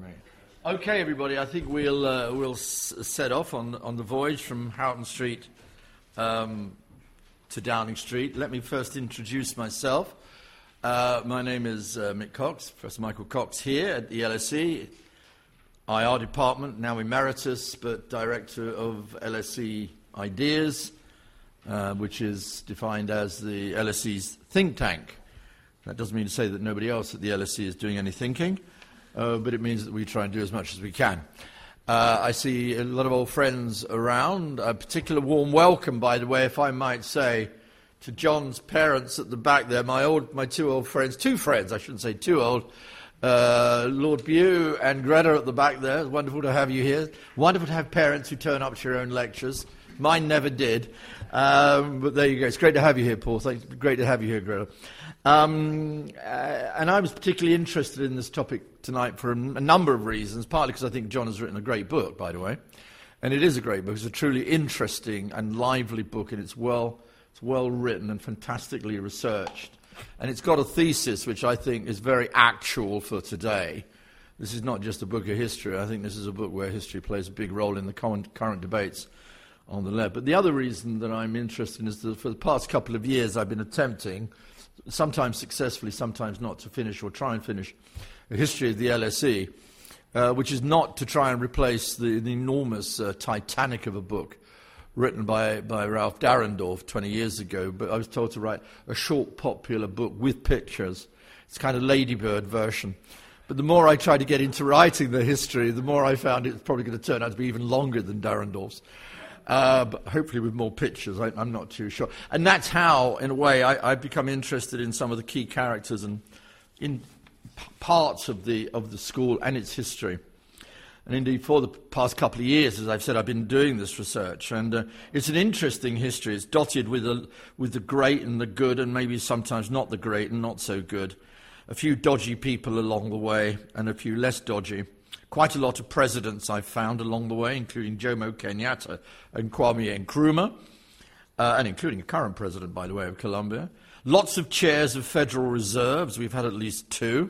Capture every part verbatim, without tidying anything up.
Great. Okay, everybody. I think we'll uh, we'll s- set off on on the voyage from Houghton Street um, to Downing Street. Let me first introduce myself. Uh, my name is uh, Mick Cox, Professor Michael Cox here at the L S E, I R department, now emeritus, but director of L S E Ideas, uh, which is defined as the L S E's think tank. That doesn't mean to say that nobody else at the L S E is doing any thinking, uh, but it means that we try and do as much as we can. Uh, I see a lot of old friends around. A particular warm welcome, by the way, if I might say, to John's parents at the back there, my old, my two old friends, two friends, I shouldn't say too old, uh, Lord Bew and Greta at the back there. It's wonderful to have you here. Wonderful to have parents who turn up to your own lectures. Mine never did. Um, but there you go. It's great to have you here, Paul. Thanks. Great to have you here, Greta. Um, uh, and I was particularly interested in this topic tonight for a, a number of reasons, partly because I think John has written a great book, by the way. And it is a great book. It's a truly interesting and lively book, and it's well... It's well written and fantastically researched. And it's got a thesis which I think is very actual for today. This is not just a book of history. I think this is a book where history plays a big role in the current, current debates on the left. But the other reason that I'm interested in is that for the past couple of years I've been attempting, sometimes successfully, sometimes not, to finish or try and finish a history of the L S E, uh, which is not to try and replace the, the enormous uh, Titanic of a book written by, by Ralph Dahrendorf twenty years ago, but I was told to write a short, popular book with pictures. It's kind of Ladybird version. But the more I tried to get into writing the history, the more I found it was probably going to turn out to be even longer than Dahrendorf's, uh, but hopefully with more pictures. I, I'm not too sure. And that's how, in a way, I, I've become interested in some of the key characters and in p- parts of the of the school and its history. And indeed, for the past couple of years, as I've said, I've been doing this research. And uh, it's an interesting history. It's dotted with, a, with the great and the good, and maybe sometimes not the great and not so good. A few dodgy people along the way, and a few less dodgy. Quite a lot of presidents I've found along the way, including Jomo Kenyatta and Kwame Nkrumah, uh, and including a current president, by the way, of Colombia. Lots of chairs of Federal Reserves. We've had at least two.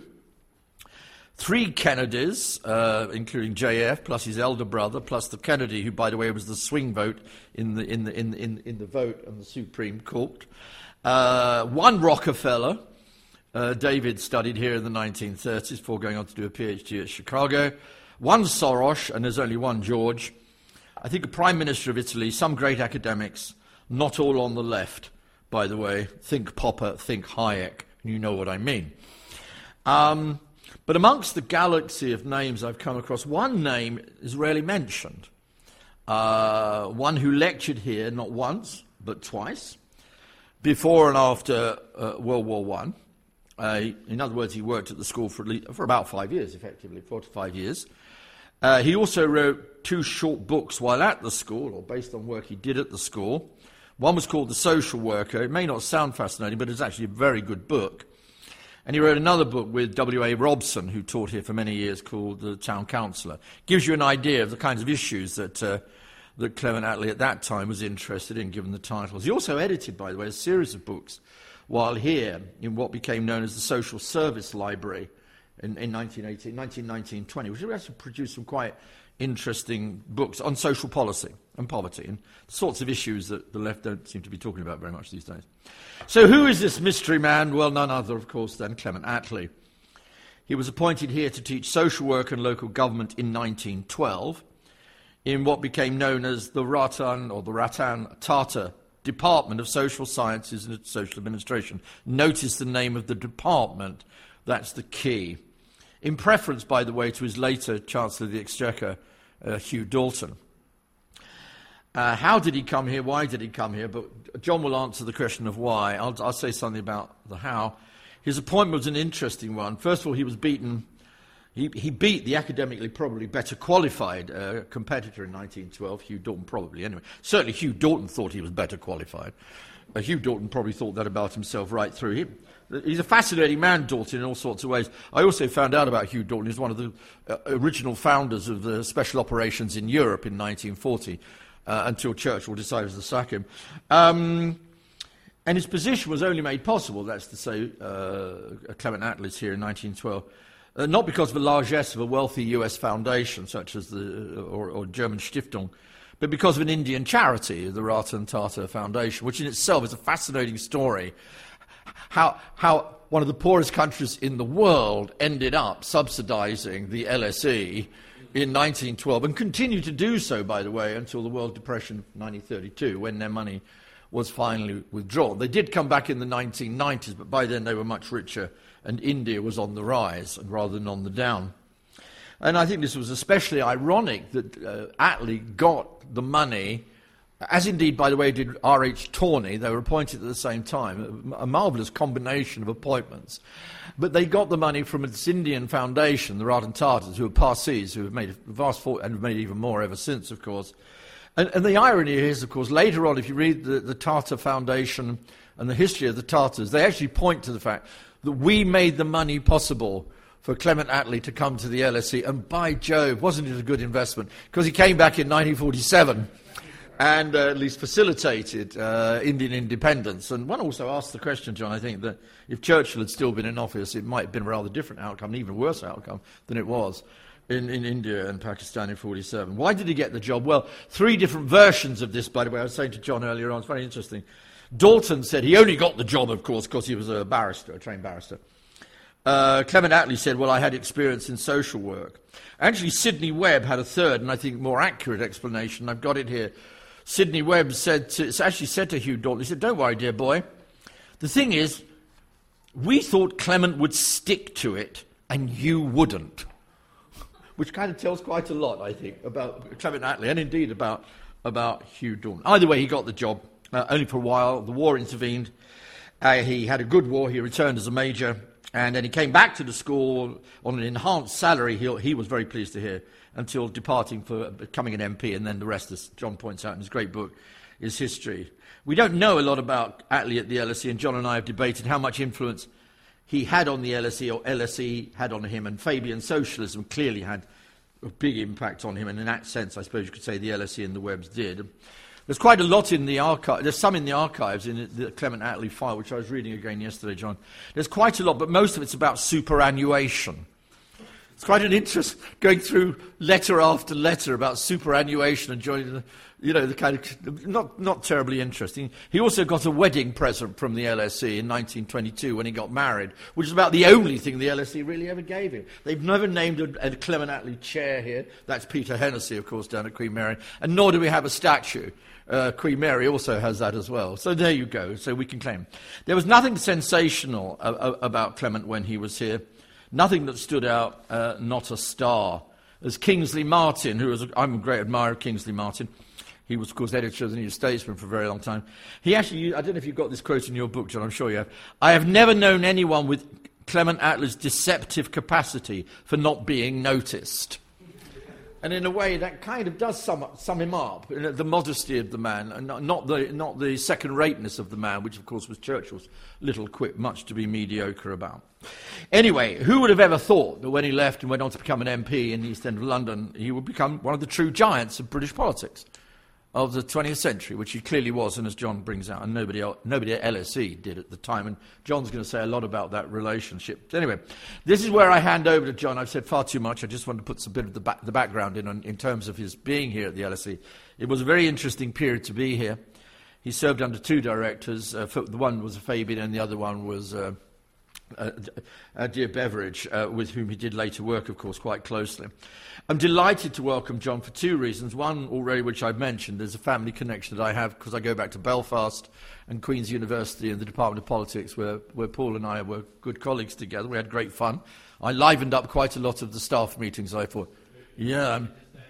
Three Kennedys, uh, including J F, plus his elder brother, plus the Kennedy, who, by the way, was the swing vote in the in the in in, in the vote on the Supreme Court. Uh, one Rockefeller, uh, David studied here in the nineteen thirties before going on to do a PhD at Chicago. One Soros, and there's only one George. I think a Prime Minister of Italy, some great academics, not all on the left, by the way. Think Popper, think Hayek, and you know what I mean. Um... But amongst the galaxy of names I've come across, one name is rarely mentioned. Uh, one who lectured here not once, but twice, before and after uh, World War One. Uh, in other words, he worked at the school for, at least, for about five years, effectively, four to five years. Uh, he also wrote two short books while at the school, or based on work he did at the school. One was called The Social Worker. It may not sound fascinating, but it's actually a very good book. And he wrote another book with W A Robson, who taught here for many years, called The Town Councillor. Gives you an idea of the kinds of issues that uh, that Clement Attlee at that time was interested in, given the titles. He also edited, by the way, a series of books while here in what became known as the Social Service Library in, in nineteen eighteen, nineteen nineteen twenty, which actually produced some quite interesting books on social policy and poverty and the sorts of issues that the left don't seem to be talking about very much these days. So who is this mystery man? Well, none other, of course, than Clement Attlee. He was appointed here to teach social work and local government in nineteen twelve in what became known as the Ratan or the Ratan Tata Department of Social Sciences and Social Administration. Notice the name of the department. That's the key. In preference, by the way, to his later Chancellor of the Exchequer, uh, Hugh Dalton. Uh, how did he come here? Why did he come here? But John will answer the question of why. I'll, I'll say something about the how. His appointment was an interesting one. First of all, he was beaten. He, he beat the academically probably better qualified uh, competitor in nineteen twelve, Hugh Dalton probably, anyway. Certainly Hugh Dalton thought he was better qualified. Uh, Hugh Dalton probably thought that about himself right through. He, he's a fascinating man, Dalton, in all sorts of ways. I also found out about Hugh Dalton. He's one of the uh, original founders of the special operations in Europe in nineteen forty. Uh, until Churchill decided to sack him. Um, and his position was only made possible, that's to say, uh, Clement Attlee's here in nineteen twelve, Uh, not because of the largesse of a wealthy U S foundation, such as the or, or German Stiftung, but because of an Indian charity, the Ratan Tata Foundation, which in itself is a fascinating story. How, how one of the poorest countries in the world ended up subsidizing the L S E in nineteen twelve, and continued to do so, by the way, until the World Depression of nineteen thirty-two, when their money was finally withdrawn. They did come back in the nineteen nineties, but by then they were much richer, and India was on the rise rather than on the down. And I think this was especially ironic that uh, Attlee got the money, as indeed, by the way, did R H Tawney. They were appointed at the same time, a, a marvellous combination of appointments. But they got the money from this Indian foundation, the Ratan Tatas, who are Parsis, who have made a vast fortune, and have made even more ever since, of course. And, and the irony is, of course, later on, if you read the, the Tata Foundation and the history of the Tatas, they actually point to the fact that we made the money possible for Clement Attlee to come to the L S E. And by Jove, wasn't it a good investment? Because he came back in nineteen forty-seven and uh, at least facilitated uh, Indian independence. And one also asked the question, John, I think, that if Churchill had still been in office, it might have been a rather different outcome, an even worse outcome than it was in, in India and Pakistan in forty-seven. Why did he get the job? Well, three different versions of this, by the way. I was saying to John earlier on, it's very interesting. Dalton said he only got the job, of course, because he was a barrister, a trained barrister. Uh, Clement Attlee said, well, I had experience in social work. Actually, Sidney Webb had a third, and I think more accurate explanation. I've got it here. Sidney Webb said to, actually said to Hugh Dalton, he said, don't worry, dear boy. The thing is, we thought Clement would stick to it, and you wouldn't. Which kind of tells quite a lot, I think, about Clement Attlee, and indeed about, about Hugh Dalton. Either way, he got the job, uh, only for a while. The war intervened. Uh, he had a good war. He returned as a major. And then he came back to the school on an enhanced salary, he, he was very pleased to hear, until departing for becoming an M P, and then the rest, as John points out in his great book, is history. We don't know a lot about Attlee at the L S E, and John and I have debated how much influence he had on the L S E, or L S E had on him, and Fabian socialism clearly had a big impact on him, and in that sense, I suppose you could say the L S E and the Webbs did. There's quite a lot in the archive. There's some in the archives in the Clement Attlee file, which I was reading again yesterday, John. There's quite a lot, but most of it's about superannuation. It's quite an interest going through letter after letter about superannuation and joining the, you know, the kind of, not, not terribly interesting. He also got a wedding present from the L S E in nineteen twenty-two when he got married, which is about the only thing the L S E really ever gave him. They've never named a, a Clement Attlee chair here. That's Peter Hennessy, of course, down at Queen Mary. And nor do we have a statue. Uh, Queen Mary also has that as well. So there you go. So we can claim. There was nothing sensational uh, uh, about Clement when he was here. Nothing that stood out, uh, not a star. As Kingsley Martin, who was, a, I'm a great admirer of Kingsley Martin. He was, of course, editor of the New Statesman for a very long time. He actually, I don't know if you've got this quote in your book, John, I'm sure you have. I have never known anyone with Clement Attlee's deceptive capacity for not being noticed. And in a way, that kind of does sum, up, sum him up, the modesty of the man, and not the, not the second-rateness of the man, which, of course, was Churchill's little quip, much to be mediocre about. Anyway, who would have ever thought that when he left and went on to become an M P in the East End of London, he would become one of the true giants of British politics of the twentieth century, which he clearly was, and as John brings out, and nobody else, nobody at L S E did at the time, and John's going to say a lot about that relationship. Anyway, this is where I hand over to John. I've said far too much. I just wanted to put some bit of the, back, the background in, on, in terms of his being here at the L S E. It was a very interesting period to be here. He served under two directors. Uh, the one was Fabian, and the other one was uh, uh, uh, dear Beveridge, uh, with whom he did later work, of course, quite closely. I'm delighted to welcome John for two reasons. One, already, which I've mentioned, there's a family connection that I have because I go back to Belfast and Queen's University and the Department of Politics, where, where Paul and I were good colleagues together. We had great fun. I livened up quite a lot of the staff meetings, I thought. Yeah. I'm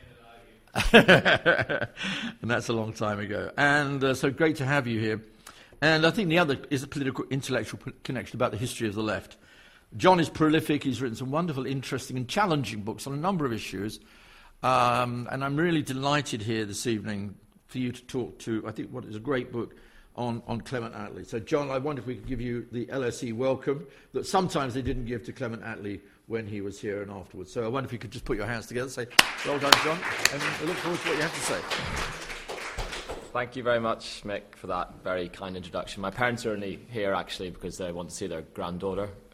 and that's a long time ago. And uh, so great to have you here. And I think the other is a political, intellectual connection about the history of the left. John is prolific. He's written some wonderful, interesting and challenging books on a number of issues. Um, and I'm really delighted here this evening for you to talk to, I think, what is a great book on, on Clement Attlee. So, John, I wonder if we could give you the L S E welcome that sometimes they didn't give to Clement Attlee when he was here and afterwards. So I wonder if you could just put your hands together and say, well done, John, and I look forward to what you have to say. Thank you very much, Mick, for that very kind introduction. My parents are only here, actually, because they want to see their granddaughter,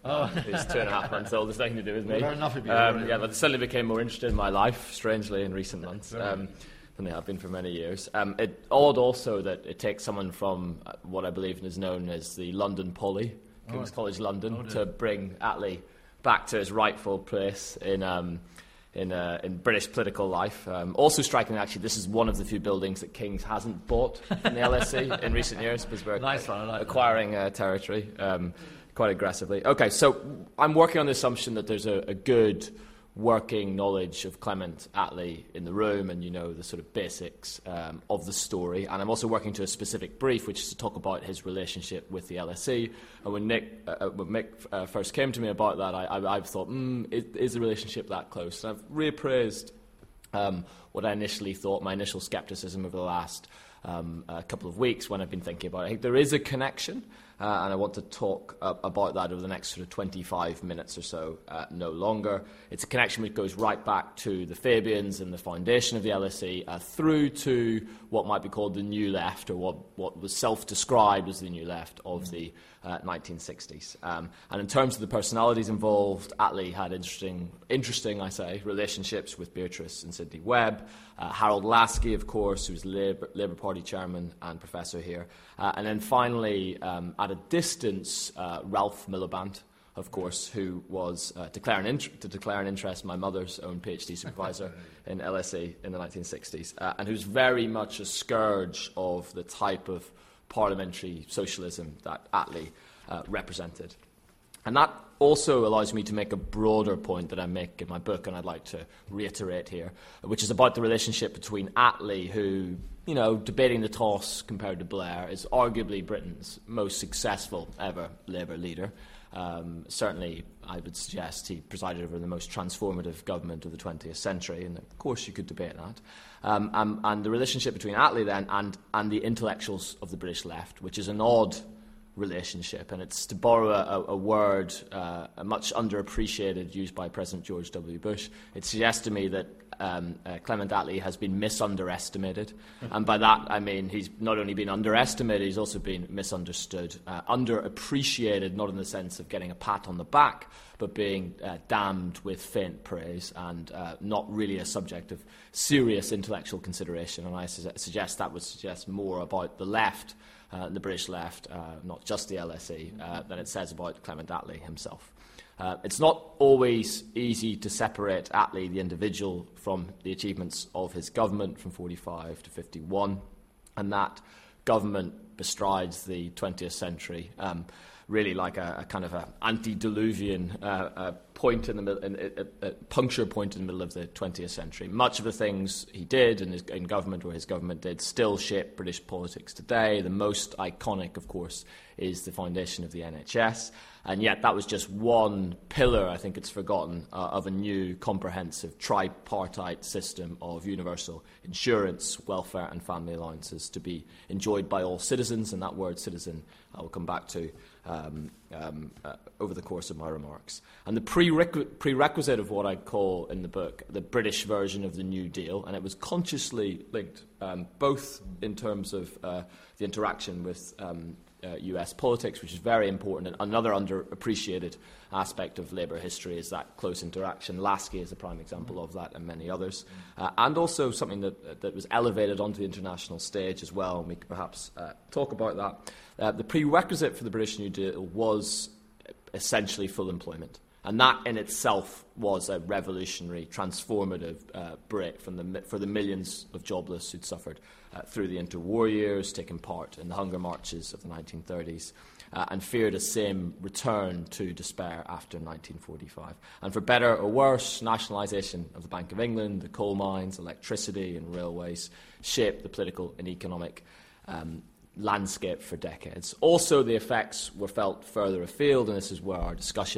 Oh. Who's two and a half months old. It's nothing to do with me. Well, enough of you, um, really. yeah, but they suddenly became more interested in my life, strangely, in recent months. Um, than they have been for many years. Um, it odd also that it takes someone from uh, what I believe is known as the London Poly, King's oh, College London, oh, to bring Attlee back to his rightful place in um, in, uh, in British political life. Um, also striking, actually, this is one of the few buildings that King's hasn't bought from the L S E in recent years, because we're nice one, I like acquiring uh, territory um, quite aggressively. Okay, so I'm working on the assumption that there's a, a good working knowledge of Clement Attlee in the room, and you know the sort of basics um, of the story. And I'm also working to a specific brief, which is to talk about his relationship with the L S E. And when Nick, uh, when Mick uh, first came to me about that, I, I, I've thought, mm, is, is the relationship that close? And I've reappraised um, what I initially thought, my initial scepticism over the last um, a couple of weeks when I've been thinking about it. I think there is a connection. Uh, and I want to talk uh, about that over the next sort of twenty-five minutes or so, uh, no longer. It's a connection which goes right back to the Fabians and the foundation of the L S E, uh, through to what might be called the New Left, or what, what was self-described as the New Left of the uh, nineteen sixties. Um, and in terms of the personalities involved, Attlee had interesting, interesting, I say, relationships with Beatrice and Sidney Webb, uh, Harold Lasky, of course, who was Labour, Labour Party chairman and professor here, uh, and then finally, um, at a distance, uh, Ralph Miliband, of course, who was, uh, declare an int- to declare an interest, my mother's own PhD supervisor in L S E in the nineteen sixties, uh, and who's very much a scourge of the type of parliamentary socialism that Attlee uh, represented. And that also allows me to make a broader point that I make in my book, and I'd like to reiterate here, which is about the relationship between Attlee, who, you know, debating the toss compared to Blair, is arguably Britain's most successful ever Labour leader. Um, certainly, I would suggest he presided over the most transformative government of the twentieth century, and of course you could debate that. Um, um, and the relationship between Attlee then and, and the intellectuals of the British left, which is an odd relationship, and it's, to borrow a, a word uh, a much underappreciated used by President George W. Bush, it suggests to me that um, uh, Clement Attlee has been misunderestimated, and by that I mean he's not only been underestimated, he's also been misunderstood, uh, underappreciated, not in the sense of getting a pat on the back, but being uh, damned with faint praise, and uh, not really a subject of serious intellectual consideration. And I su- suggest that would suggest more about the left, Uh, the British left, uh, not just the L S E, uh, than it says about Clement Attlee himself. Uh, it's not always easy to separate Attlee, the individual, from the achievements of his government from forty-five to fifty-one, and that government bestrides the twentieth century, um, really like a, a kind of an antediluvian uh, uh, point in the middle, a, a, a puncture point in the middle of the twentieth century. Much of the things he did in, his, in government, or his government did, still shape British politics today. The most iconic, of course, is the foundation of the N H S, and yet that was just one pillar, I think it's forgotten, uh, of a new comprehensive tripartite system of universal insurance, welfare and family allowances to be enjoyed by all citizens, and that word citizen I will come back to um, um, uh, over the course of my remarks. And the prerequ- prerequisite of what I call in the book the British version of the New Deal, and it was consciously linked um, both in terms of uh, the interaction with um, Uh, U S politics, which is very important, and another underappreciated aspect of Labour history is that close interaction. Lasky is a prime example of that, and many others. Uh, and also something that, that was elevated onto the international stage as well, and we could perhaps uh, talk about that. Uh, the prerequisite for the British New Deal was essentially full employment. And that in itself was a revolutionary, transformative uh, break from the, for the millions of jobless who'd suffered uh, through the interwar years, taken part in the hunger marches of the nineteen thirties, uh, and feared a same return to despair after nineteen forty-five. And for better or worse, nationalisation of the Bank of England, the coal mines, electricity and railways shaped the political and economic um, landscape for decades. Also, the effects were felt further afield, and this is where our discussion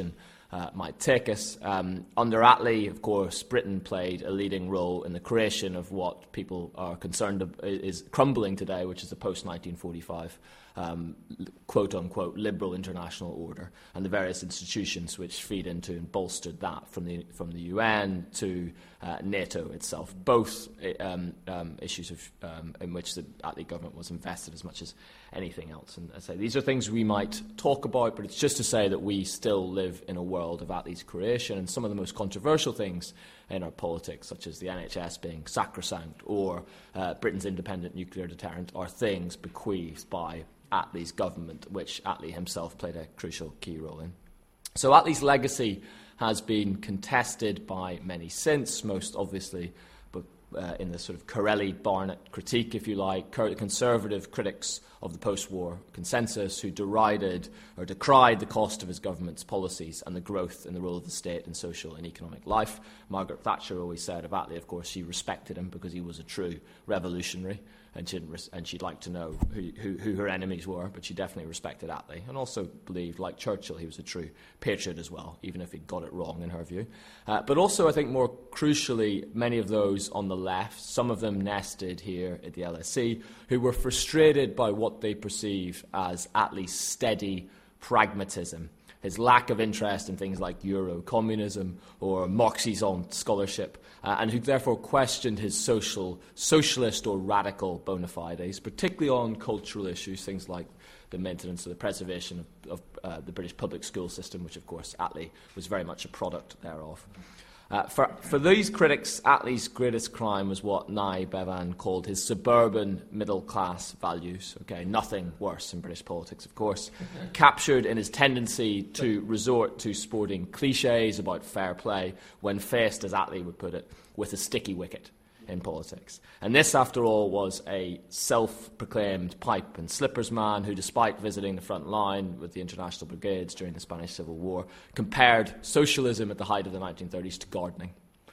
uh, might take us. Um, under Attlee, of course, Britain played a leading role in the creation of what people are concerned of, is crumbling today, which is the post-nineteen forty-five Um, quote-unquote liberal international order, and the various institutions which feed into and bolstered that, from the from the U N to uh, NATO itself, both um, um, issues of, um, in which the Attlee government was invested as much as anything else. And I say these are things we might talk about, but it's just to say that we still live in a world of Attlee's creation, and some of the most controversial things in our politics, such as the N H S being sacrosanct or uh, Britain's independent nuclear deterrent, are things bequeathed by Attlee's government, which Attlee himself played a crucial key role in. So Attlee's legacy has been contested by many since, most obviously but uh, in the sort of Corelli-Barnett critique, if you like, conservative critics of the post-war consensus who derided or decried the cost of his government's policies and the growth in the role of the state in social and economic life. Margaret Thatcher always said of Attlee, of course, she respected him because he was a true revolutionary, and she'd, res- and she'd like to know who, who, who her enemies were, but she definitely respected Attlee, and also believed, like Churchill, he was a true patriot as well, even if he got it wrong in her view. Uh, but also, I think more crucially, many of those on the left, some of them nested here at the L S E, who were frustrated by what they perceive as Attlee's steady pragmatism, his lack of interest in things like Euro-communism or Marxism scholarship, uh, and who therefore questioned his social, socialist or radical bona fides, particularly on cultural issues, things like the maintenance or the preservation of, of uh, the British public school system, which, of course, Attlee was very much a product thereof. Uh, for, for these critics, Attlee's greatest crime was what Nye Bevan called his suburban middle-class values. Okay, nothing worse in British politics, of course. Captured in his tendency to resort to sporting cliches about fair play when faced, as Attlee would put it, with a sticky wicket in politics. And this, after all, was a self-proclaimed pipe and slippers man who, despite visiting the front line with the international brigades during the Spanish Civil War, compared socialism at the height of the nineteen thirties to gardening,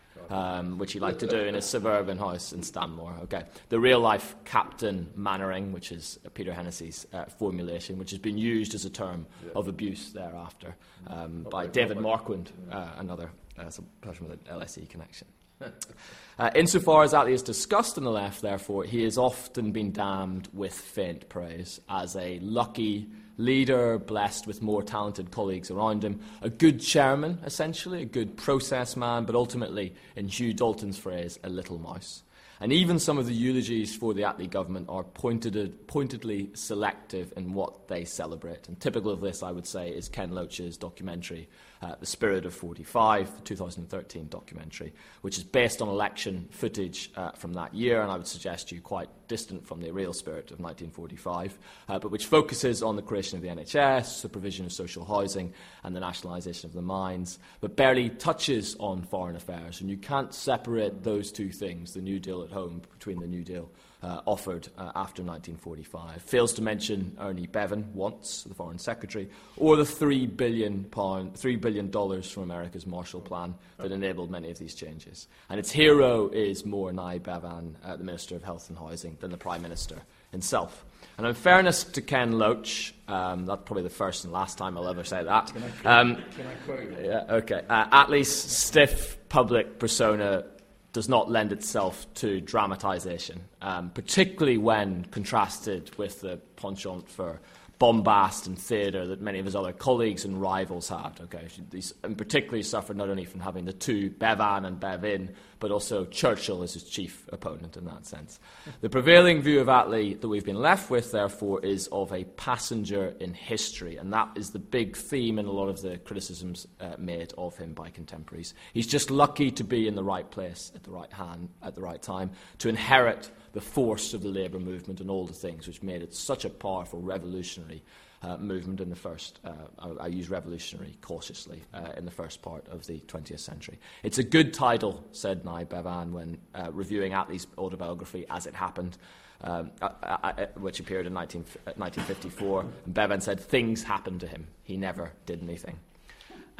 um, which he liked to do in his suburban house in Stanmore. Okay, the real-life Captain Mannering, which is Peter Hennessy's uh, formulation, which has been used as a term yeah. of abuse thereafter um, by David Marquand, uh, another uh, person with an L S E connection. Uh, insofar as Attlee is discussed on the left, therefore, he has often been damned with faint praise as a lucky leader, blessed with more talented colleagues around him, a good chairman, essentially, a good process man, but ultimately, in Hugh Dalton's phrase, a little mouse. And even some of the eulogies for the Attlee government are pointed, pointedly selective in what they celebrate. And typical of this, I would say, is Ken Loach's documentary, uh, The Spirit of forty-five, the two thousand thirteen documentary, which is based on election footage uh, from that year, and I would suggest to you quite distant from the real spirit of nineteen forty-five, uh, but which focuses on the creation of the N H S, the provision of social housing, and the nationalisation of the mines, but barely touches on foreign affairs. And you can't separate those two things, the New Deal at home, between the New Deal uh, offered uh, after nineteen forty-five. Fails to mention Ernie Bevan once, the Foreign Secretary, or the three billion pound, three billion dollars from America's Marshall Plan that enabled many of these changes. And its hero is more Nye Bevan, uh, the Minister of Health and Housing, than the Prime Minister himself. And in fairness to Ken Loach, um, that's probably the first and last time I'll ever say that. Can I quote, um, can I quote you? Yeah, okay. Uh, Attlee's stiff public persona does not lend itself to dramatisation, um, particularly when contrasted with the penchant for bombast and theatre that many of his other colleagues and rivals had. Okay, He's, and particularly suffered not only from having the two Bevan and Bevin, but also Churchill as his chief opponent in that sense. The prevailing view of Attlee that we've been left with, therefore, is of a passenger in history, and that is the big theme in a lot of the criticisms uh, made of him by contemporaries. He's just lucky to be in the right place at the right hand at the right time, to inherit the force of the labour movement and all the things which made it such a powerful revolutionary uh, movement in the first, uh, I, I use revolutionary cautiously, uh, in the first part of the twentieth century. It's a good title, said Nye Bevan when uh, reviewing Attlee's autobiography As It Happened, um, uh, uh, which appeared in nineteen fifty-four. And Bevan said, things happened to him. He never did anything.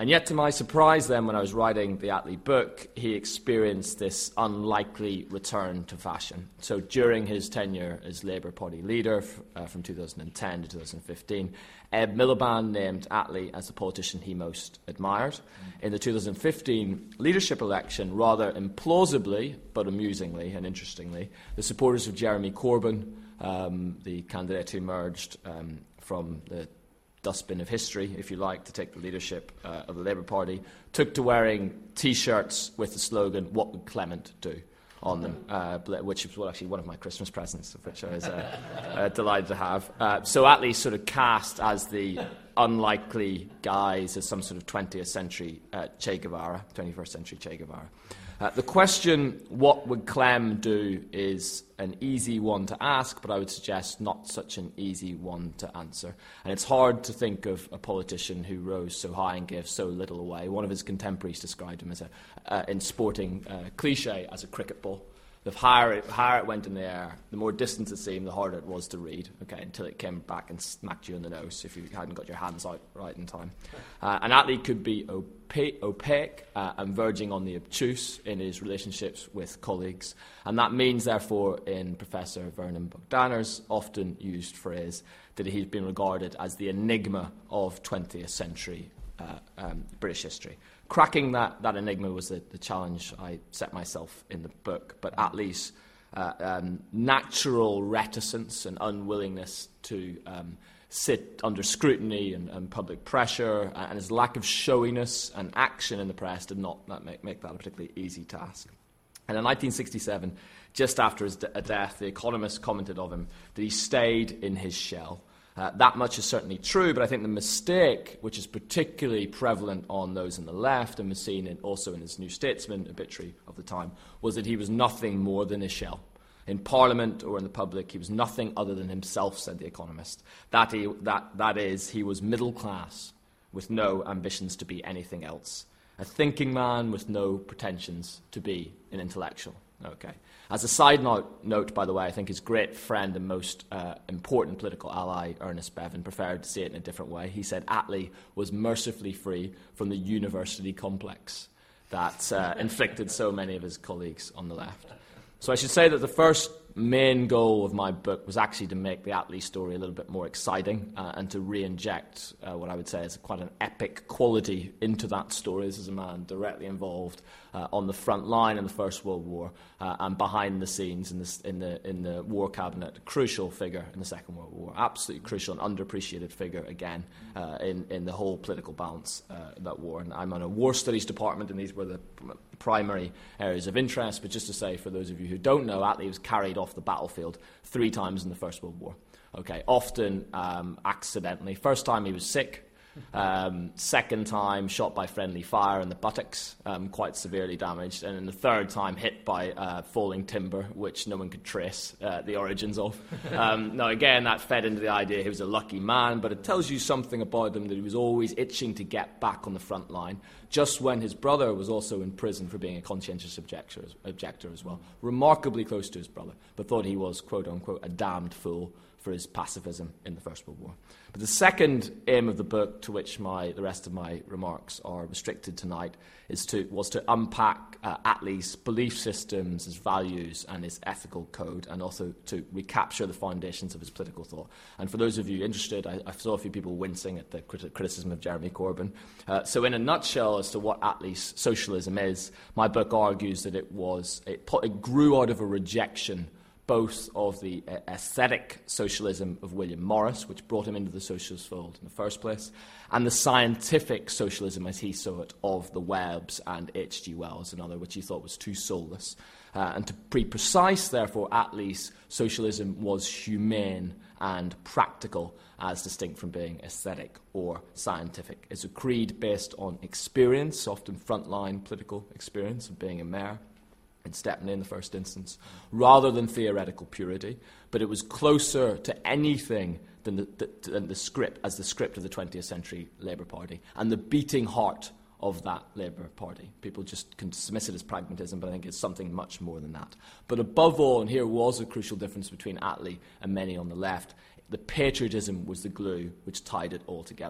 And yet, to my surprise then, when I was writing the Attlee book, he experienced this unlikely return to fashion. So during his tenure as Labour Party leader f- uh, from two thousand ten to two thousand fifteen, Ed Miliband named Attlee as the politician he most admired. In the two thousand fifteen leadership election, rather implausibly, but amusingly and interestingly, the supporters of Jeremy Corbyn, um, the candidate who emerged um, from the dustbin of history, if you like, to take the leadership uh, of the Labour Party, took to wearing T-shirts with the slogan, "What would Clement do?" on them, uh, which was actually one of my Christmas presents, of which I was uh, uh, delighted to have. Uh, so Attlee sort of cast as the unlikely guise as some sort of twentieth century uh, Che Guevara, twenty-first century Che Guevara. Uh, the question, what would Clem do, is an easy one to ask, but I would suggest not such an easy one to answer. And it's hard to think of a politician who rose so high and gave so little away. One of his contemporaries described him as a, uh, in sporting uh, cliche, as a cricket ball. The higher it, higher it went in the air, the more distance it seemed, the harder it was to read, okay, until it came back and smacked you in the nose if you hadn't got your hands out right in time. Uh, and Attlee could be opaque, opaque uh, and verging on the obtuse in his relationships with colleagues. And that means, therefore, in Professor Vernon Bogdanar's often used phrase, that he's been regarded as the enigma of twentieth century uh, um, British history. Cracking that, that enigma was the, the challenge I set myself in the book, but Attlee's uh, um, natural reticence and unwillingness to um, sit under scrutiny and, and public pressure, and his lack of showiness and action in the press did not, not make, make that a particularly easy task. And in nineteen sixty-seven, just after his de- death, The Economist commented of him that he stayed in his shell. Uh, that much is certainly true, but I think the mistake, which is particularly prevalent on those on the left and was seen in, also in his New Statesman obituary of the time, was that he was nothing more than a shell. In Parliament or in the public, he was nothing other than himself, said The Economist. That, he, that, that is, he was middle class with no ambitions to be anything else. A thinking man with no pretensions to be an intellectual. Okay. As a side note, note, by the way, I think his great friend and most uh, important political ally, Ernest Bevin, preferred to see it in a different way. He said Attlee was mercifully free from the university complex that uh, inflicted so many of his colleagues on the left. So I should say that the first main goal of my book was actually to make the Attlee story a little bit more exciting uh, and to re-inject uh, what I would say is quite an epic quality into that story. This is a man directly involved uh, on the front line in the First World War uh, and behind the scenes in, this, in, the, in the War Cabinet, a crucial figure in the Second World War, absolutely crucial and underappreciated figure, again, uh, in, in the whole political balance uh, of that war. And I'm on a war studies department, and these were the primary areas of interest. But just to say, for those of you who don't know, Attlee was carried off the battlefield three times in the First World War. Okay, often um, accidentally. First time he was sick. Um, second time shot by friendly fire in the buttocks, um, quite severely damaged. And then the third time hit by uh, falling timber, which no one could trace uh, the origins of. Um, now, again, that fed into the idea he was a lucky man, but it tells you something about him, that he was always itching to get back on the front line, just when his brother was also in prison for being a conscientious objector, objector as well. Remarkably close to his brother, but thought he was, quote-unquote, a damned fool for his pacifism in the First World War. But the second aim of the book, to which my, the rest of my remarks are restricted tonight, is to, was to unpack uh, Attlee's belief systems, his values, and his ethical code, and also to recapture the foundations of his political thought. And for those of you interested, I, I saw a few people wincing at the crit- criticism of Jeremy Corbyn. Uh, so in a nutshell, as to what Attlee's socialism is, my book argues that it was it, put, it grew out of a rejection both of the uh, aesthetic socialism of William Morris, which brought him into the socialist fold in the first place, and the scientific socialism, as he saw it, of the Webbs and H G Wells, another which he thought was too soulless. Uh, and to be precise, therefore, Attlee's socialism was humane and practical, as distinct from being aesthetic or scientific. It's a creed based on experience, often frontline political experience of being a mayor, in Stepney in the first instance, rather than theoretical purity, but it was closer to anything than the, the, than the script, as the script of the twentieth century Labour Party, and the beating heart of that Labour Party. People just can dismiss it as pragmatism, but I think it's something much more than that. But above all, and here was a crucial difference between Attlee and many on the left, the patriotism was the glue which tied it all together.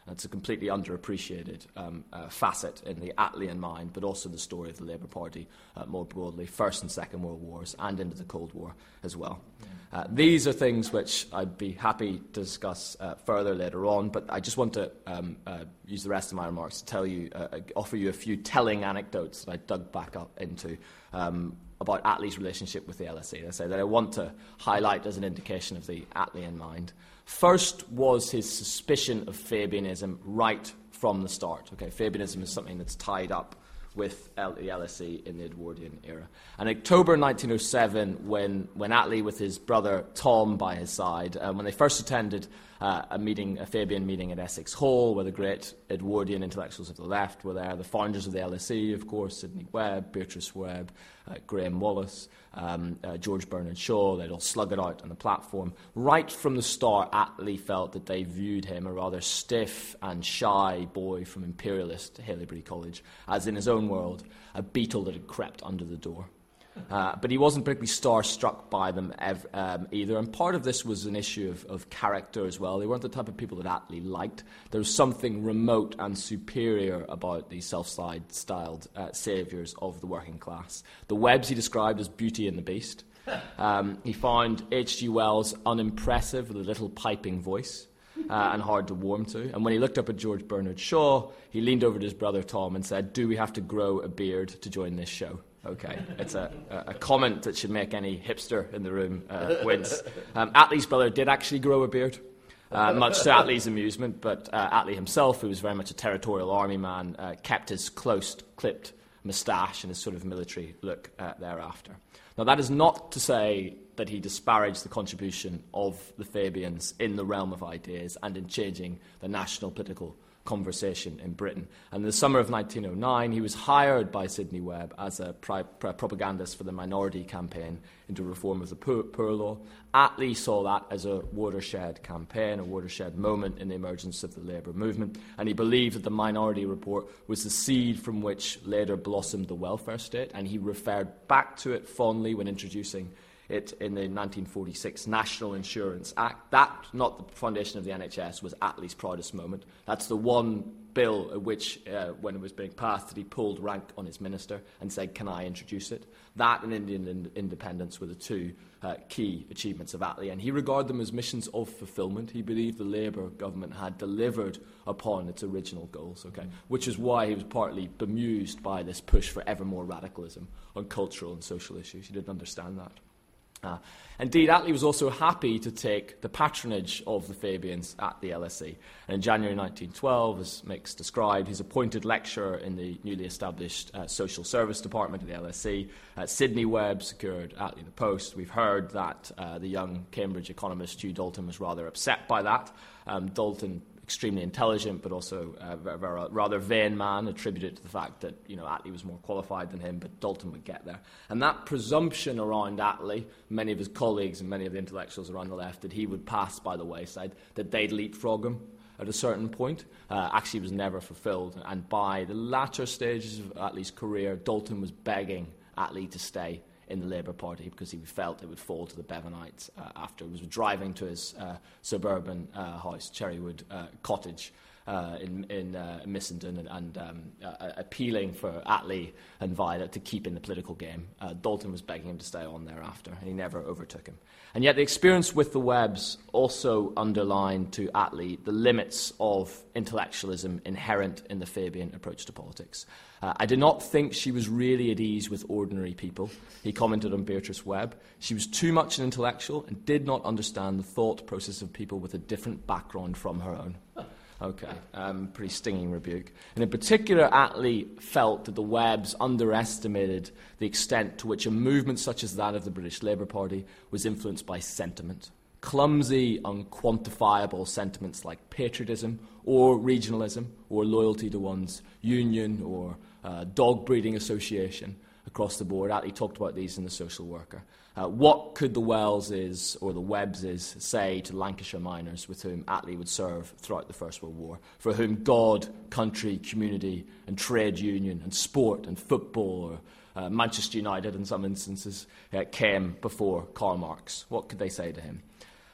And it's a completely underappreciated um, uh, facet in the Attleyan mind, but also the story of the Labour Party uh, more broadly, First and Second World Wars, and into the Cold War as well. Uh, these are things which I'd be happy to discuss uh, further later on, but I just want to um, uh, use the rest of my remarks to tell you, uh, offer you a few telling anecdotes that I dug back up into um, about Attlee's relationship with the L S E. I say that I want to highlight as an indication of the Attleyan mind. First was his suspicion of Fabianism right from the start. Okay, Fabianism is something that's tied up with L- the L S E in the Edwardian era. And in October nineteen oh seven, when, when Attlee, with his brother Tom by his side, uh, when they first attended uh, a meeting, a Fabian meeting at Essex Hall, where the great Edwardian intellectuals of the left were there, the founders of the L S E, of course, Sidney Webb, Beatrice Webb, uh, Graham Wallace, um, uh, George Bernard Shaw, they'd all slug it out on the platform. Right from the start, Attlee felt that they viewed him, a rather stiff and shy boy from imperialist Haileybury College, as in his own world, a beetle that had crept under the door. Uh, but he wasn't particularly star-struck by them ev- um, either, and part of this was an issue of, of character as well. They weren't the type of people that Attlee liked. There was something remote and superior about these self-styled uh, saviours of the working class. The Webbs he described as Beauty and the Beast. Um, he found H G Wells unimpressive with a little piping voice. Uh, and hard to warm to. And when he looked up at George Bernard Shaw, he leaned over to his brother Tom and said, "Do we have to grow a beard to join this show?" Okay, it's a, a, a comment that should make any hipster in the room uh, wince. Um, Attlee's brother did actually grow a beard, uh, much to Attlee's amusement, but uh, Attlee himself, who was very much a territorial army man, uh, kept his close clipped moustache and his sort of military look uh, thereafter. Now, that is not to say that he disparaged the contribution of the Fabians in the realm of ideas and in changing the national political conversation in Britain. And in the summer of nineteen oh nine, he was hired by Sidney Webb as a pri- pri- propagandist for the Minority Campaign into reform of the Poor, Poor Law. Attlee saw that as a watershed campaign, a watershed moment in the emergence of the Labour movement, and he believed that the Minority Report was the seed from which later blossomed the welfare state, and he referred back to it fondly when introducing it in the nineteen forty-six National Insurance Act. That, not the foundation of the N H S, was Attlee's proudest moment. That's the one bill at which, uh, when it was being passed, that he pulled rank on his minister and said, "Can I introduce it?" That and Indian in- independence were the two uh, key achievements of Attlee, and he regarded them as missions of fulfilment. He believed the Labour government had delivered upon its original goals, okay, which is why he was partly bemused by this push for ever more radicalism on cultural and social issues. He didn't understand that. Uh, indeed, Attlee was also happy to take the patronage of the Fabians at the L S E. And in January nineteen twelve, as Mick's described, he's appointed lecturer in the newly established uh, Social Service Department at the L S E. Uh, Sidney Webb secured Attlee the post. We've heard that uh, the young Cambridge economist Hugh Dalton was rather upset by that. Um, Dalton, extremely intelligent, but also a very, very, rather vain man, attributed to the fact that, you know, Attlee was more qualified than him, but Dalton would get there. And that presumption around Attlee, many of his colleagues and many of the intellectuals around the left, that he would pass by the wayside, that they'd leapfrog him at a certain point, uh, actually was never fulfilled. And by the latter stages of Attlee's career, Dalton was begging Attlee to stay in the Labour Party because he felt it would fall to the Bevonites uh, after he was driving to his uh, suburban uh, house, Cherrywood uh, Cottage uh, in, in uh, Missenden, and, and um, uh, appealing for Attlee and Violet to keep in the political game. Uh, Dalton was begging him to stay on thereafter, and he never overtook him. And yet the experience with the Webbs also underlined to Attlee the limits of intellectualism inherent in the Fabian approach to politics. Uh, I did not think she was really at ease with ordinary people, he commented on Beatrice Webb. She was too much an intellectual and did not understand the thought process of people with a different background from her own. Okay, um, pretty stinging rebuke. And in particular, Attlee felt that the Webbs underestimated the extent to which a movement such as that of the British Labour Party was influenced by sentiment. Clumsy, unquantifiable sentiments like patriotism or regionalism or loyalty to one's union or uh, dog breeding association across the board. Attlee talked about these in The Social Worker. Uh, what could the Welleses or the Webbses say to Lancashire miners with whom Attlee would serve throughout the First World War, for whom God, country, community and trade union and sport and football or uh, Manchester United in some instances uh, came before Karl Marx? What could they say to him?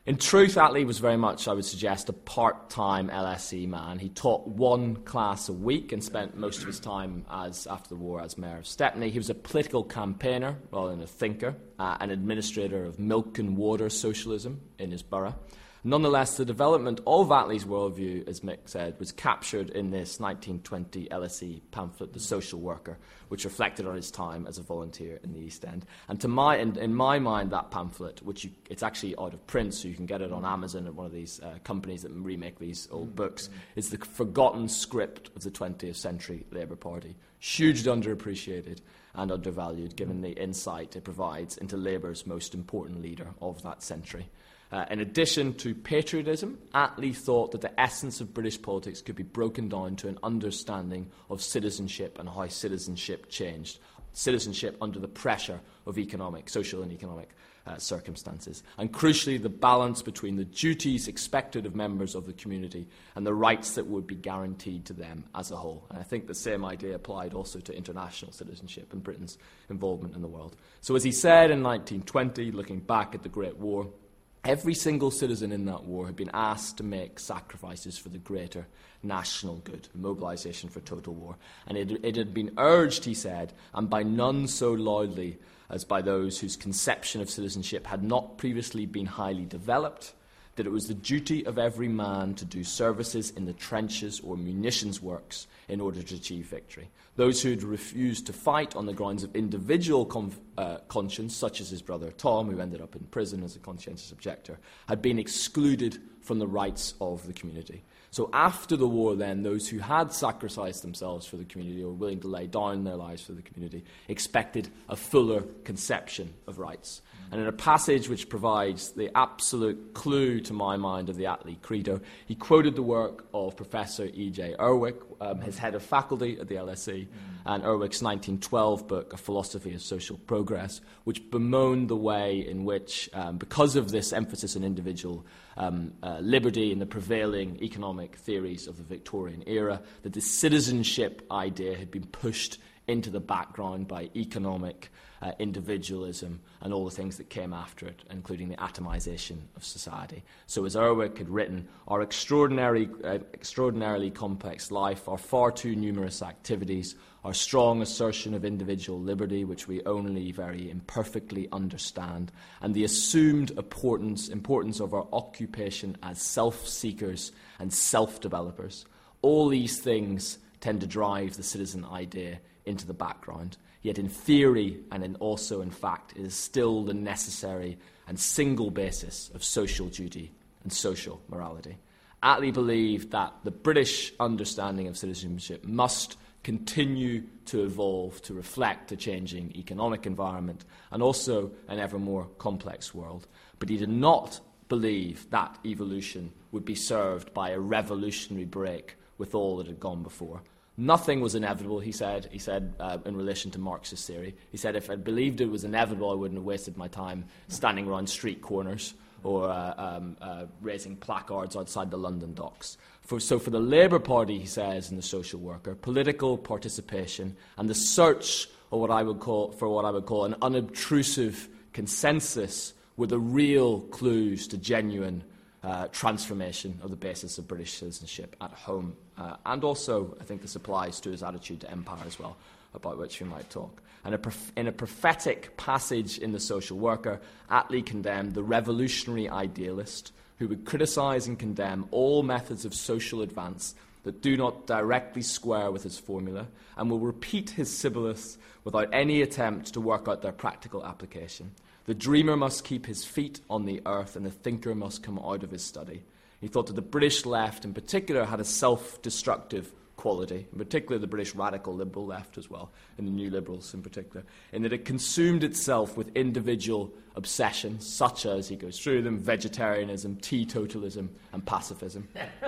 In truth, Attlee was very much, I would suggest, a part-time L S E man. He taught one class a week and spent most of his time as after the war as mayor of Stepney. He was a political campaigner rather than a thinker, uh, an administrator of milk and water socialism in his borough. Nonetheless, the development of Attlee's worldview, as Mick said, was captured in this nineteen twenty L S E pamphlet, The Social Worker, which reflected on his time as a volunteer in the East End. And to my, in, in my mind, that pamphlet, which you, it's actually out of print, so you can get it on Amazon at one of these uh, companies that remake these old books, is the forgotten script of the twentieth century Labour Party. Hugely underappreciated and undervalued, given the insight it provides into Labour's most important leader of that century. Uh, in addition to patriotism, Attlee thought that the essence of British politics could be broken down to an understanding of citizenship and how citizenship changed. Citizenship under the pressure of economic, social and economic uh, circumstances. And crucially, the balance between the duties expected of members of the community and the rights that would be guaranteed to them as a whole. And I think the same idea applied also to international citizenship and Britain's involvement in the world. So as he said in nineteen twenty, looking back at the Great War, every single citizen in that war had been asked to make sacrifices for the greater national good, mobilisation for total war. And it, it had been urged, he said, and by none so loudly as by those whose conception of citizenship had not previously been highly developed, that it was the duty of every man to do services in the trenches or munitions works in order to achieve victory. Those who had refused to fight on the grounds of individual conf- uh, conscience, such as his brother Tom, who ended up in prison as a conscientious objector, had been excluded from the rights of the community. So after the war then, those who had sacrificed themselves for the community or were willing to lay down their lives for the community expected a fuller conception of rights. And in a passage which provides the absolute clue, to my mind, of the Attlee Credo, he quoted the work of Professor E J Urwick, um, his head of faculty at the L S E, and Urwick's nineteen twelve book, A Philosophy of Social Progress, which bemoaned the way in which, um, because of this emphasis on individual um, uh, liberty and the prevailing economic theories of the Victorian era, that the citizenship idea had been pushed into the background by economic uh, individualism and all the things that came after it, including the atomization of society. So as Urwick had written, our extraordinary, uh, extraordinarily complex life, our far too numerous activities, our strong assertion of individual liberty, which we only very imperfectly understand, and the assumed importance, importance of our occupation as self-seekers and self-developers, all these things tend to drive the citizen idea into the background. Yet in theory, and in also in fact, it is still the necessary and single basis of social duty and social morality. Attlee believed that the British understanding of citizenship must continue to evolve to reflect a changing economic environment and also an ever more complex world. But he did not believe that evolution would be served by a revolutionary break with all that had gone before. Nothing was inevitable, he said, he said uh, in relation to Marxist theory. He said, if I believed it was inevitable, I wouldn't have wasted my time standing around street corners or uh, um, uh, raising placards outside the London docks. For, so for the Labour Party, he says, in The Social Worker, political participation and the search of what I would call, for what I would call an unobtrusive consensus were the real clues to genuine Uh, transformation of the basis of British citizenship at home. Uh, and also, I think this applies to his attitude to empire as well, about which we might talk. And a prof- in a prophetic passage in The Social Worker, Attlee condemned the revolutionary idealist who would criticise and condemn all methods of social advance that do not directly square with his formula and will repeat his sibboleths without any attempt to work out their practical application. The dreamer must keep his feet on the earth and the thinker must come out of his study. He thought that the British left in particular had a self-destructive quality, in particular the British radical liberal left as well, and the New Liberals in particular, in that it consumed itself with individual obsessions, such as, he goes through them, vegetarianism, teetotalism, and pacifism.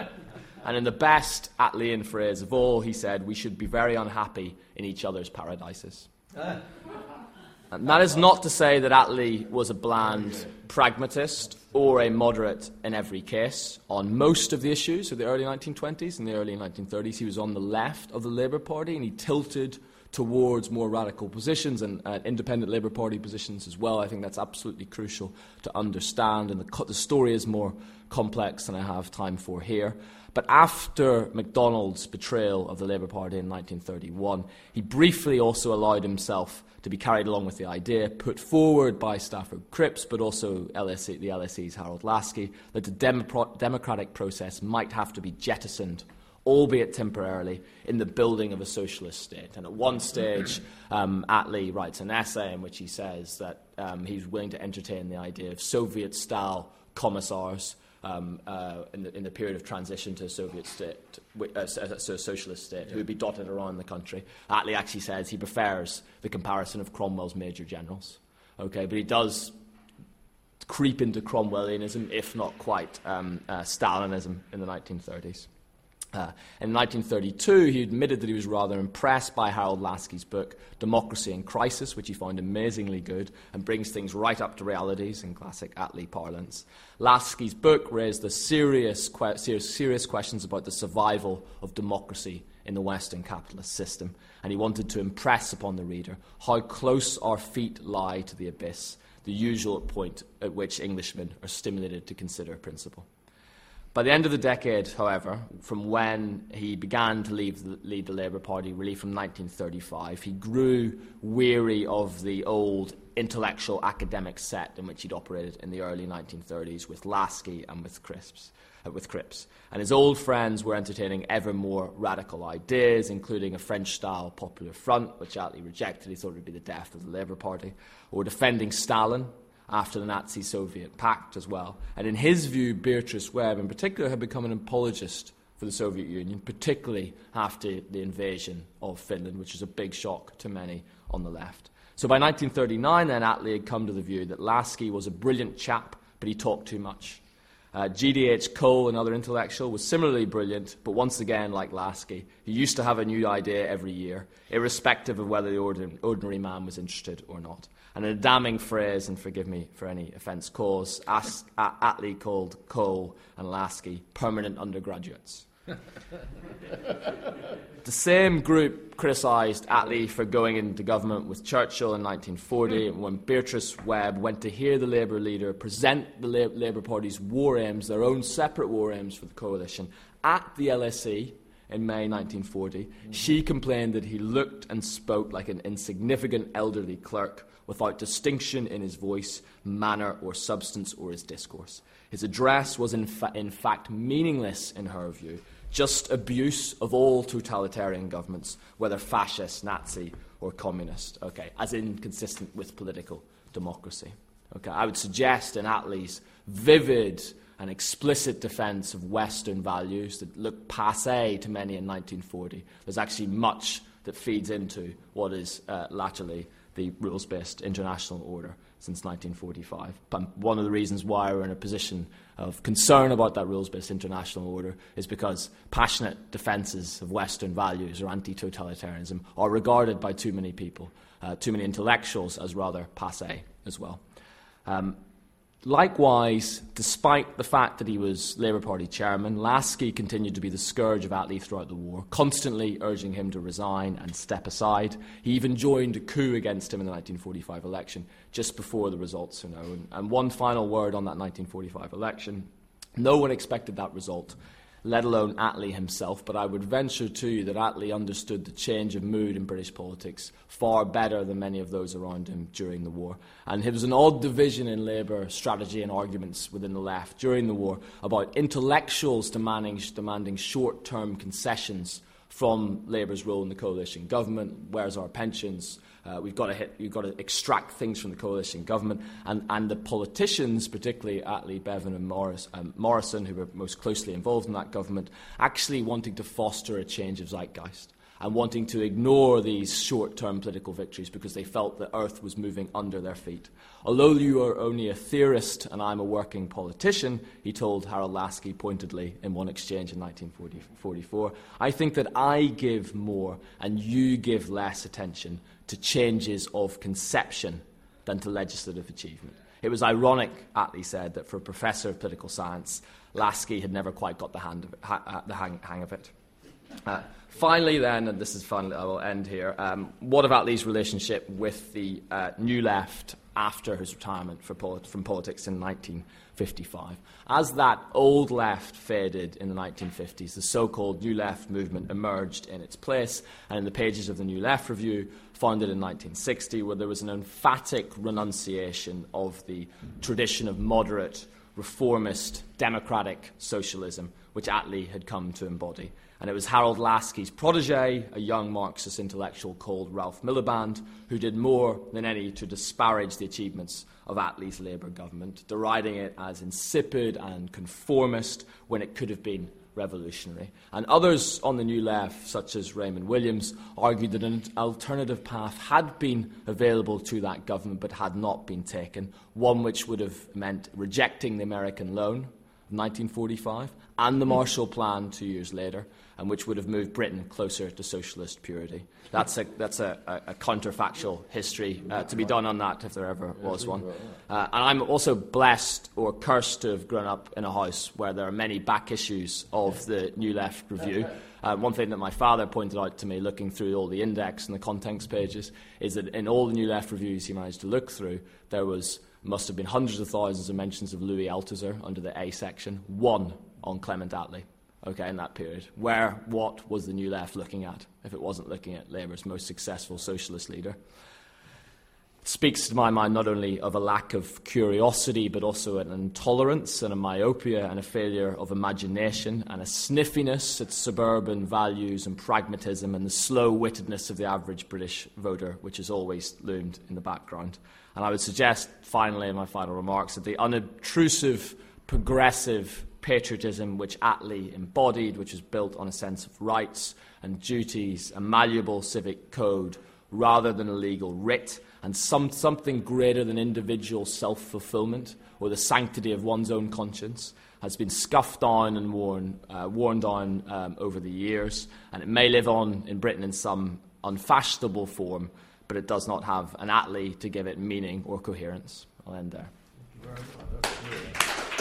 And in the best Attleean phrase of all, he said, we should be very unhappy in each other's paradises. And that is not to say that Attlee was a bland pragmatist or a moderate in every case. On most of the issues of the early nineteen twenties and the early nineteen thirties, he was on the left of the Labour Party, and he tilted towards more radical positions and uh, independent Labour Party positions as well. I think that's absolutely crucial to understand, and the, co- the story is more complex than I have time for here. But after MacDonald's betrayal of the Labour Party in nineteen thirty-one, he briefly also allowed himself to be carried along with the idea put forward by Stafford Cripps, but also L S E, the L S E's Harold Laski, that the Demo- democratic process might have to be jettisoned, albeit temporarily, in the building of a socialist state. And at one stage, um, Attlee writes an essay in which he says that um, he's willing to entertain the idea of Soviet-style commissars um, uh, in, the, in the period of transition to a Soviet state, uh, so a socialist state, who would be dotted around the country. Attlee actually says he prefers the comparison of Cromwell's major generals. Okay, but he does creep into Cromwellianism, if not quite um, uh, Stalinism, in the nineteen thirties. Uh, in nineteen thirty-two, he admitted that he was rather impressed by Harold Laski's book, Democracy in Crisis, which he found amazingly good and brings things right up to realities in classic Attlee parlance. Laski's book raised the serious, que- serious, serious questions about the survival of democracy in the Western capitalist system, and he wanted to impress upon the reader how close our feet lie to the abyss, the usual point at which Englishmen are stimulated to consider principle. By the end of the decade, however, from when he began to leave the, lead the Labour Party, really from nineteen thirty-five, he grew weary of the old intellectual academic set in which he'd operated in the early nineteen thirties with Laski and with Cripps. Uh, with Cripps. And his old friends were entertaining ever more radical ideas, including a French-style popular front, which Attlee rejected. He thought it would be the death of the Labour Party, or defending Stalin after the Nazi-Soviet pact as well. And in his view, Beatrice Webb in particular had become an apologist for the Soviet Union, particularly after the invasion of Finland, which was a big shock to many on the left. So by nineteen thirty-nine, then, Attlee had come to the view that Laski was a brilliant chap, but he talked too much. Uh, G D H Cole, another intellectual, was similarly brilliant, but once again, like Laski, he used to have a new idea every year, irrespective of whether the ordinary, ordinary man was interested or not. And in a damning phrase, and forgive me for any offence caused, As- A- Attlee called Cole and Laski permanent undergraduates. The same group criticised Attlee for going into government with Churchill in nineteen forty, and when Beatrice Webb went to hear the Labour leader present the La- Labour Party's war aims, their own separate war aims for the coalition, at the L S E in May nineteen forty, mm-hmm. she complained that he looked and spoke like an insignificant elderly clerk without distinction in his voice, manner, or substance, or his discourse. His address was in, fa- in fact meaningless in her view, just abuse of all totalitarian governments, whether fascist, Nazi, or communist, okay, as inconsistent with political democracy. Okay, I would suggest in Attlee's vivid and explicit defence of Western values that look passé to many in nineteen forty, there's actually much that feeds into what is uh, latterly the rules-based international order since nineteen forty-five. But one of the reasons why we're in a position of concern about that rules-based international order is because passionate defences of Western values or anti-totalitarianism are regarded by too many people, uh, too many intellectuals, as rather passé as well. Um, Likewise, despite the fact that he was Labour Party chairman, Laski continued to be the scourge of Attlee throughout the war, constantly urging him to resign and step aside. He even joined a coup against him in the nineteen forty-five election, just before the results are known. And one final word on that nineteen forty-five election. No one expected that result, let alone Attlee himself, but I would venture to you that Attlee understood the change of mood in British politics far better than many of those around him during the war. And there was an odd division in Labour strategy and arguments within the left during the war about intellectuals demanding, demanding short-term concessions from Labour's role in the coalition government. Where's our pensions? Uh, we've got to hit, we've got to extract things from the coalition government, and, and the politicians, particularly Attlee, Bevan, and Morris, um, Morrison, who were most closely involved in that government, actually wanting to foster a change of zeitgeist and wanting to ignore these short-term political victories because they felt the earth was moving under their feet. Although you are only a theorist and I'm a working politician, he told Harold Laski pointedly in one exchange in nineteen forty-four, I think that I give more and you give less attention to changes of conception than to legislative achievement. It was ironic, Attlee said, that for a professor of political science, Laski had never quite got the, hand of it, ha- the hang, hang of it. Uh, finally, then, and this is finally, I will end here, um, what of Attlee's relationship with the uh, New Left after his retirement for polit- from politics in nineteen fifty-five? As that old left faded in the nineteen fifties, the so-called New Left movement emerged in its place, and in the pages of the New Left Review, founded in nineteen sixty, where there was an emphatic renunciation of the tradition of moderate, reformist, democratic socialism, which Attlee had come to embody. And it was Harold Lasky's protege, a young Marxist intellectual called Ralph Miliband, who did more than any to disparage the achievements of Attlee's Labour government, deriding it as insipid and conformist when it could have been revolutionary. And others on the New Left, such as Raymond Williams, argued that an alternative path had been available to that government but had not been taken, one which would have meant rejecting the American loan of nineteen forty-five and the Marshall Plan two years later, and which would have moved Britain closer to socialist purity. That's a, that's a, a, a counterfactual history uh, to be done on that, if there ever was one. Uh, and I'm also blessed or cursed to have grown up in a house where there are many back issues of the New Left Review. Uh, one thing that my father pointed out to me, looking through all the index and the contents pages, is that in all the New Left Reviews he managed to look through, there was must have been hundreds of thousands of mentions of Louis Althusser under the A section, one on Clement Attlee. Okay, in that period. Where, what was the New Left looking at if it wasn't looking at Labour's most successful socialist leader? It speaks to my mind not only of a lack of curiosity, but also an intolerance and a myopia and a failure of imagination and a sniffiness at suburban values and pragmatism and the slow-wittedness of the average British voter, which has always loomed in the background. And I would suggest, finally, in my final remarks, that the unobtrusive, progressive patriotism which Attlee embodied, which was built on a sense of rights and duties, a malleable civic code rather than a legal writ, and some, something greater than individual self-fulfillment or the sanctity of one's own conscience, has been scuffed down and worn, uh, worn down um, over the years, and it may live on in Britain in some unfashionable form, but it does not have an Attlee to give it meaning or coherence. I'll end there. Thank you very much. That's really...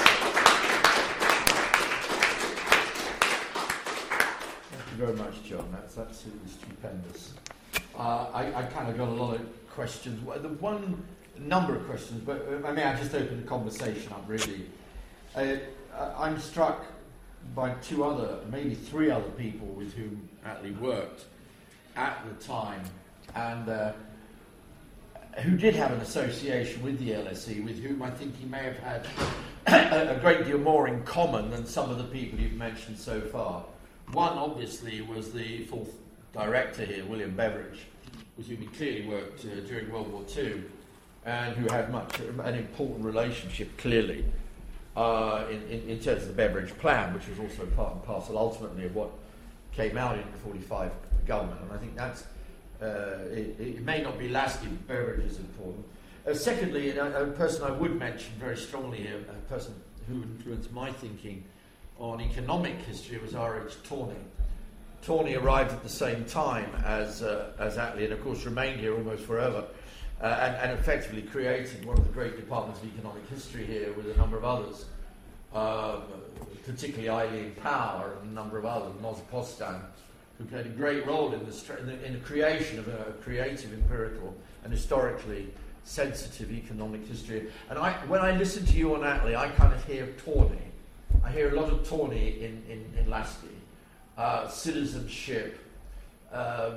Thank you very much, John. That's absolutely stupendous. Uh, I, I kind of got a lot of questions. Well, the one number of questions, but uh, I mean, I just opened the conversation up, really. Uh, I'm struck by two other, maybe three other people with whom Attlee worked at the time, and uh, who did have an association with the L S E, with whom I think he may have had a great deal more in common than some of the people you've mentioned so far. One, obviously, was the fourth director here, William Beveridge, with whom he clearly worked uh, during World War Two, and who had much an important relationship, clearly, uh, in, in, in terms of the Beveridge Plan, which was also part and parcel, ultimately, of what came out in the forty-five government. And I think that's uh, it, it may not be Lasky, but Beveridge is important. Uh, secondly, a, a person I would mention very strongly here, a person who influenced my thinking on economic history, was R H Tawney. Tawney arrived at the same time as uh, as Attlee, and of course remained here almost forever, uh, and, and effectively created one of the great departments of economic history here with a number of others, uh, particularly Eileen Power and a number of others, Nos Postan, who played a great role in the, stra- in the, in the creation of a creative, empirical, and historically sensitive economic history. And I, when I listen to you on Attlee, I kind of hear Tawney. I hear a lot of Tawney in, in, in Lasky. Uh, citizenship, um,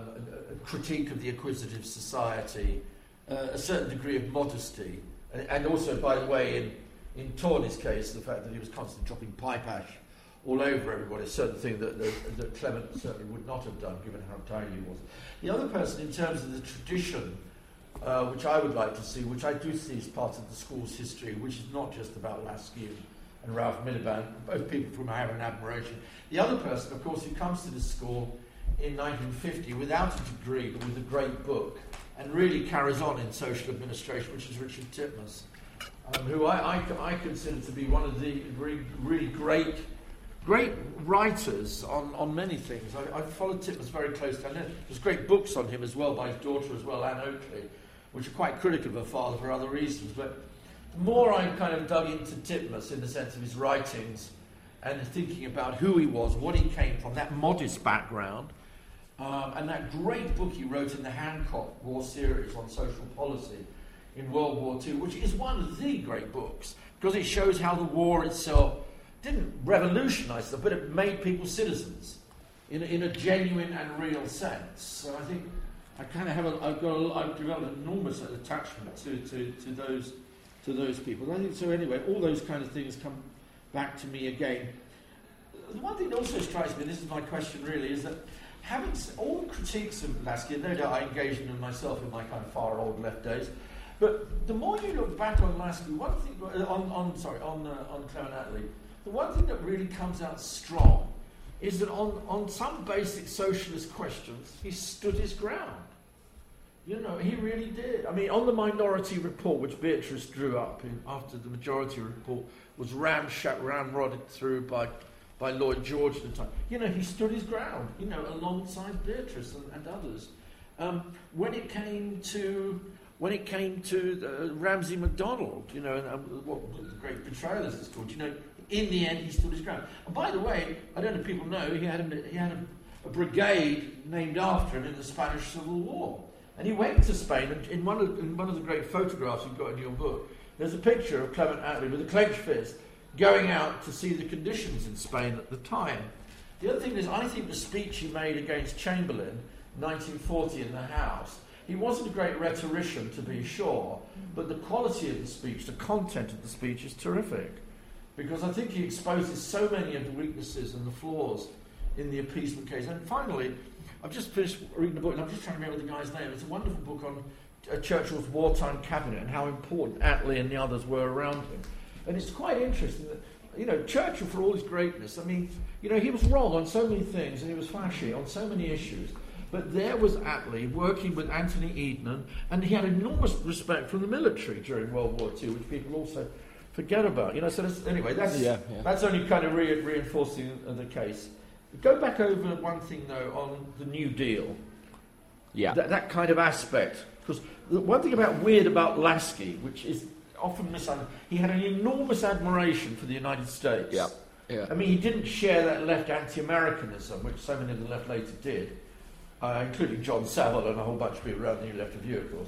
a critique of the acquisitive society, uh, a certain degree of modesty, and, and also, by the way, in, in Tawney's case, the fact that he was constantly dropping pipe ash all over everybody, a certain thing that, that, that Clement certainly would not have done, given how tiny he was. The other person, in terms of the tradition, uh, which I would like to see, which I do see as part of the school's history, which is not just about Lasky and Ralph Miliband, both people from whom I have an admiration. The other person, of course, who comes to this school in nineteen fifty without a degree, but with a great book, and really carries on in social administration, which is Richard Titmuss, um, who I, I, I consider to be one of the really, really great great writers on, on many things. I, I followed Titmuss very closely. I know there's great books on him as well by his daughter as well, Anne Oakley, which are quite critical of her father for other reasons. But the more I kind of dug into Titmuss in the sense of his writings and thinking about who he was, what he came from, that modest background, um, and that great book he wrote in the Hancock War series on social policy in World War Two, which is one of the great books, because it shows how the war itself didn't revolutionise them, but it made people citizens in a, in a genuine and real sense. So I think I kind of have a, I've got a, I've developed an enormous attachment to, to, to those to those people. I think so. Anyway, all those kind of things come back to me again. The one thing that also strikes me, this is my question really, is that having all the critiques of Lasky, and no doubt I engaged in them myself in my kind of far old left days, but the more you look back on Lasky, one thing on, on sorry on uh, on Clement Attlee, the one thing that really comes out strong is that on, on some basic socialist questions, he stood his ground. You know, he really did. I mean, on the Minority Report, which Beatrice drew up in, after the Majority Report was ramshacked, ramrodded through by, by Lloyd George at the time, you know, he stood his ground, you know, alongside Beatrice and, and others. Um, when it came to when it came to uh, Ramsay MacDonald, you know, and, um, what the great betrayal as it's called, you know, in the end, he stood his ground. And by the way, I don't know if people know, he had a, he had a, a brigade named after him in the Spanish Civil War. And he went to Spain, and in one of, in one of the great photographs you've got in your book, there's a picture of Clement Attlee with a clenched fist going out to see the conditions in Spain at the time. The other thing is, I think the speech he made against Chamberlain in nineteen forty in the House, he wasn't a great rhetorician, to be sure, but the quality of the speech, the content of the speech is terrific. Because I think he exposes so many of the weaknesses and the flaws in the appeasement case. And finally, I've just finished reading the book, and I'm just trying to remember the guy's name. It's a wonderful book on uh, Churchill's wartime cabinet and how important Attlee and the others were around him. And it's quite interesting that, you know, Churchill, for all his greatness, I mean, you know, he was wrong on so many things, and he was flashy on so many issues. But there was Attlee working with Anthony Eden, and he had enormous respect from the military during World War Two, which people also forget about. You know, so that's, anyway, that's yeah, yeah. that's only kind of re- reinforcing the case. Go back over one thing, though, on the New Deal. Yeah. That, that kind of aspect. Because the one thing about weird about Lasky, which is often misunderstood, he had an enormous admiration for the United States. Yeah. Yeah. I mean, he didn't share that left anti-Americanism, which so many of the left later did, uh, including John Savile and a whole bunch of people around the left of you, of course.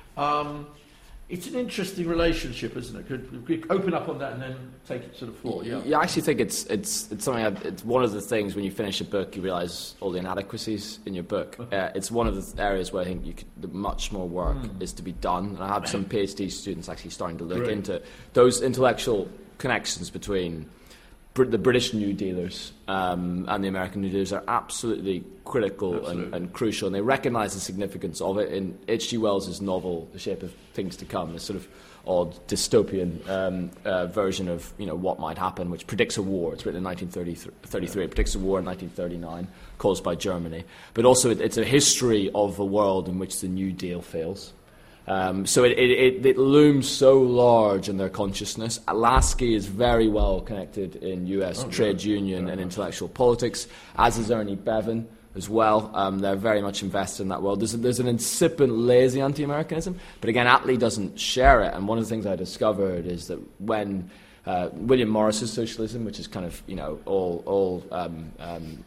Um, It's an interesting relationship, isn't it? Could we open up on that and then take it sort of forward? Yeah. yeah, I actually think it's it's it's something. I've, it's one of the things when you finish a book, you realise all the inadequacies in your book. Uh, it's one of the areas where I think you could, the much more work mm. is to be done. And I have some PhD students actually starting to look Great. into those intellectual connections between Br- the British New Dealers um, and the American New Dealers are absolutely critical absolutely. And, and crucial, and they recognise the significance of it. In H G Wells' novel, The Shape of Things to Come, this sort of odd dystopian um, uh, version of you know what might happen, which predicts a war. It's written in nineteen thirty-three. It predicts a war in nineteen thirty-nine, caused by Germany. But also, it, it's a history of a world in which the New Deal fails. Um, so it, it, it looms so large in their consciousness. Lasky is very well connected in U S oh, trade yeah. union yeah. and intellectual politics, as is Ernie Bevan as well. Um, they're very much invested in that world. There's, a, there's an incipient, lazy anti-Americanism, but again, Attlee doesn't share it. And one of the things I discovered is that when uh, William Morris's socialism, which is kind of you know all all um, um,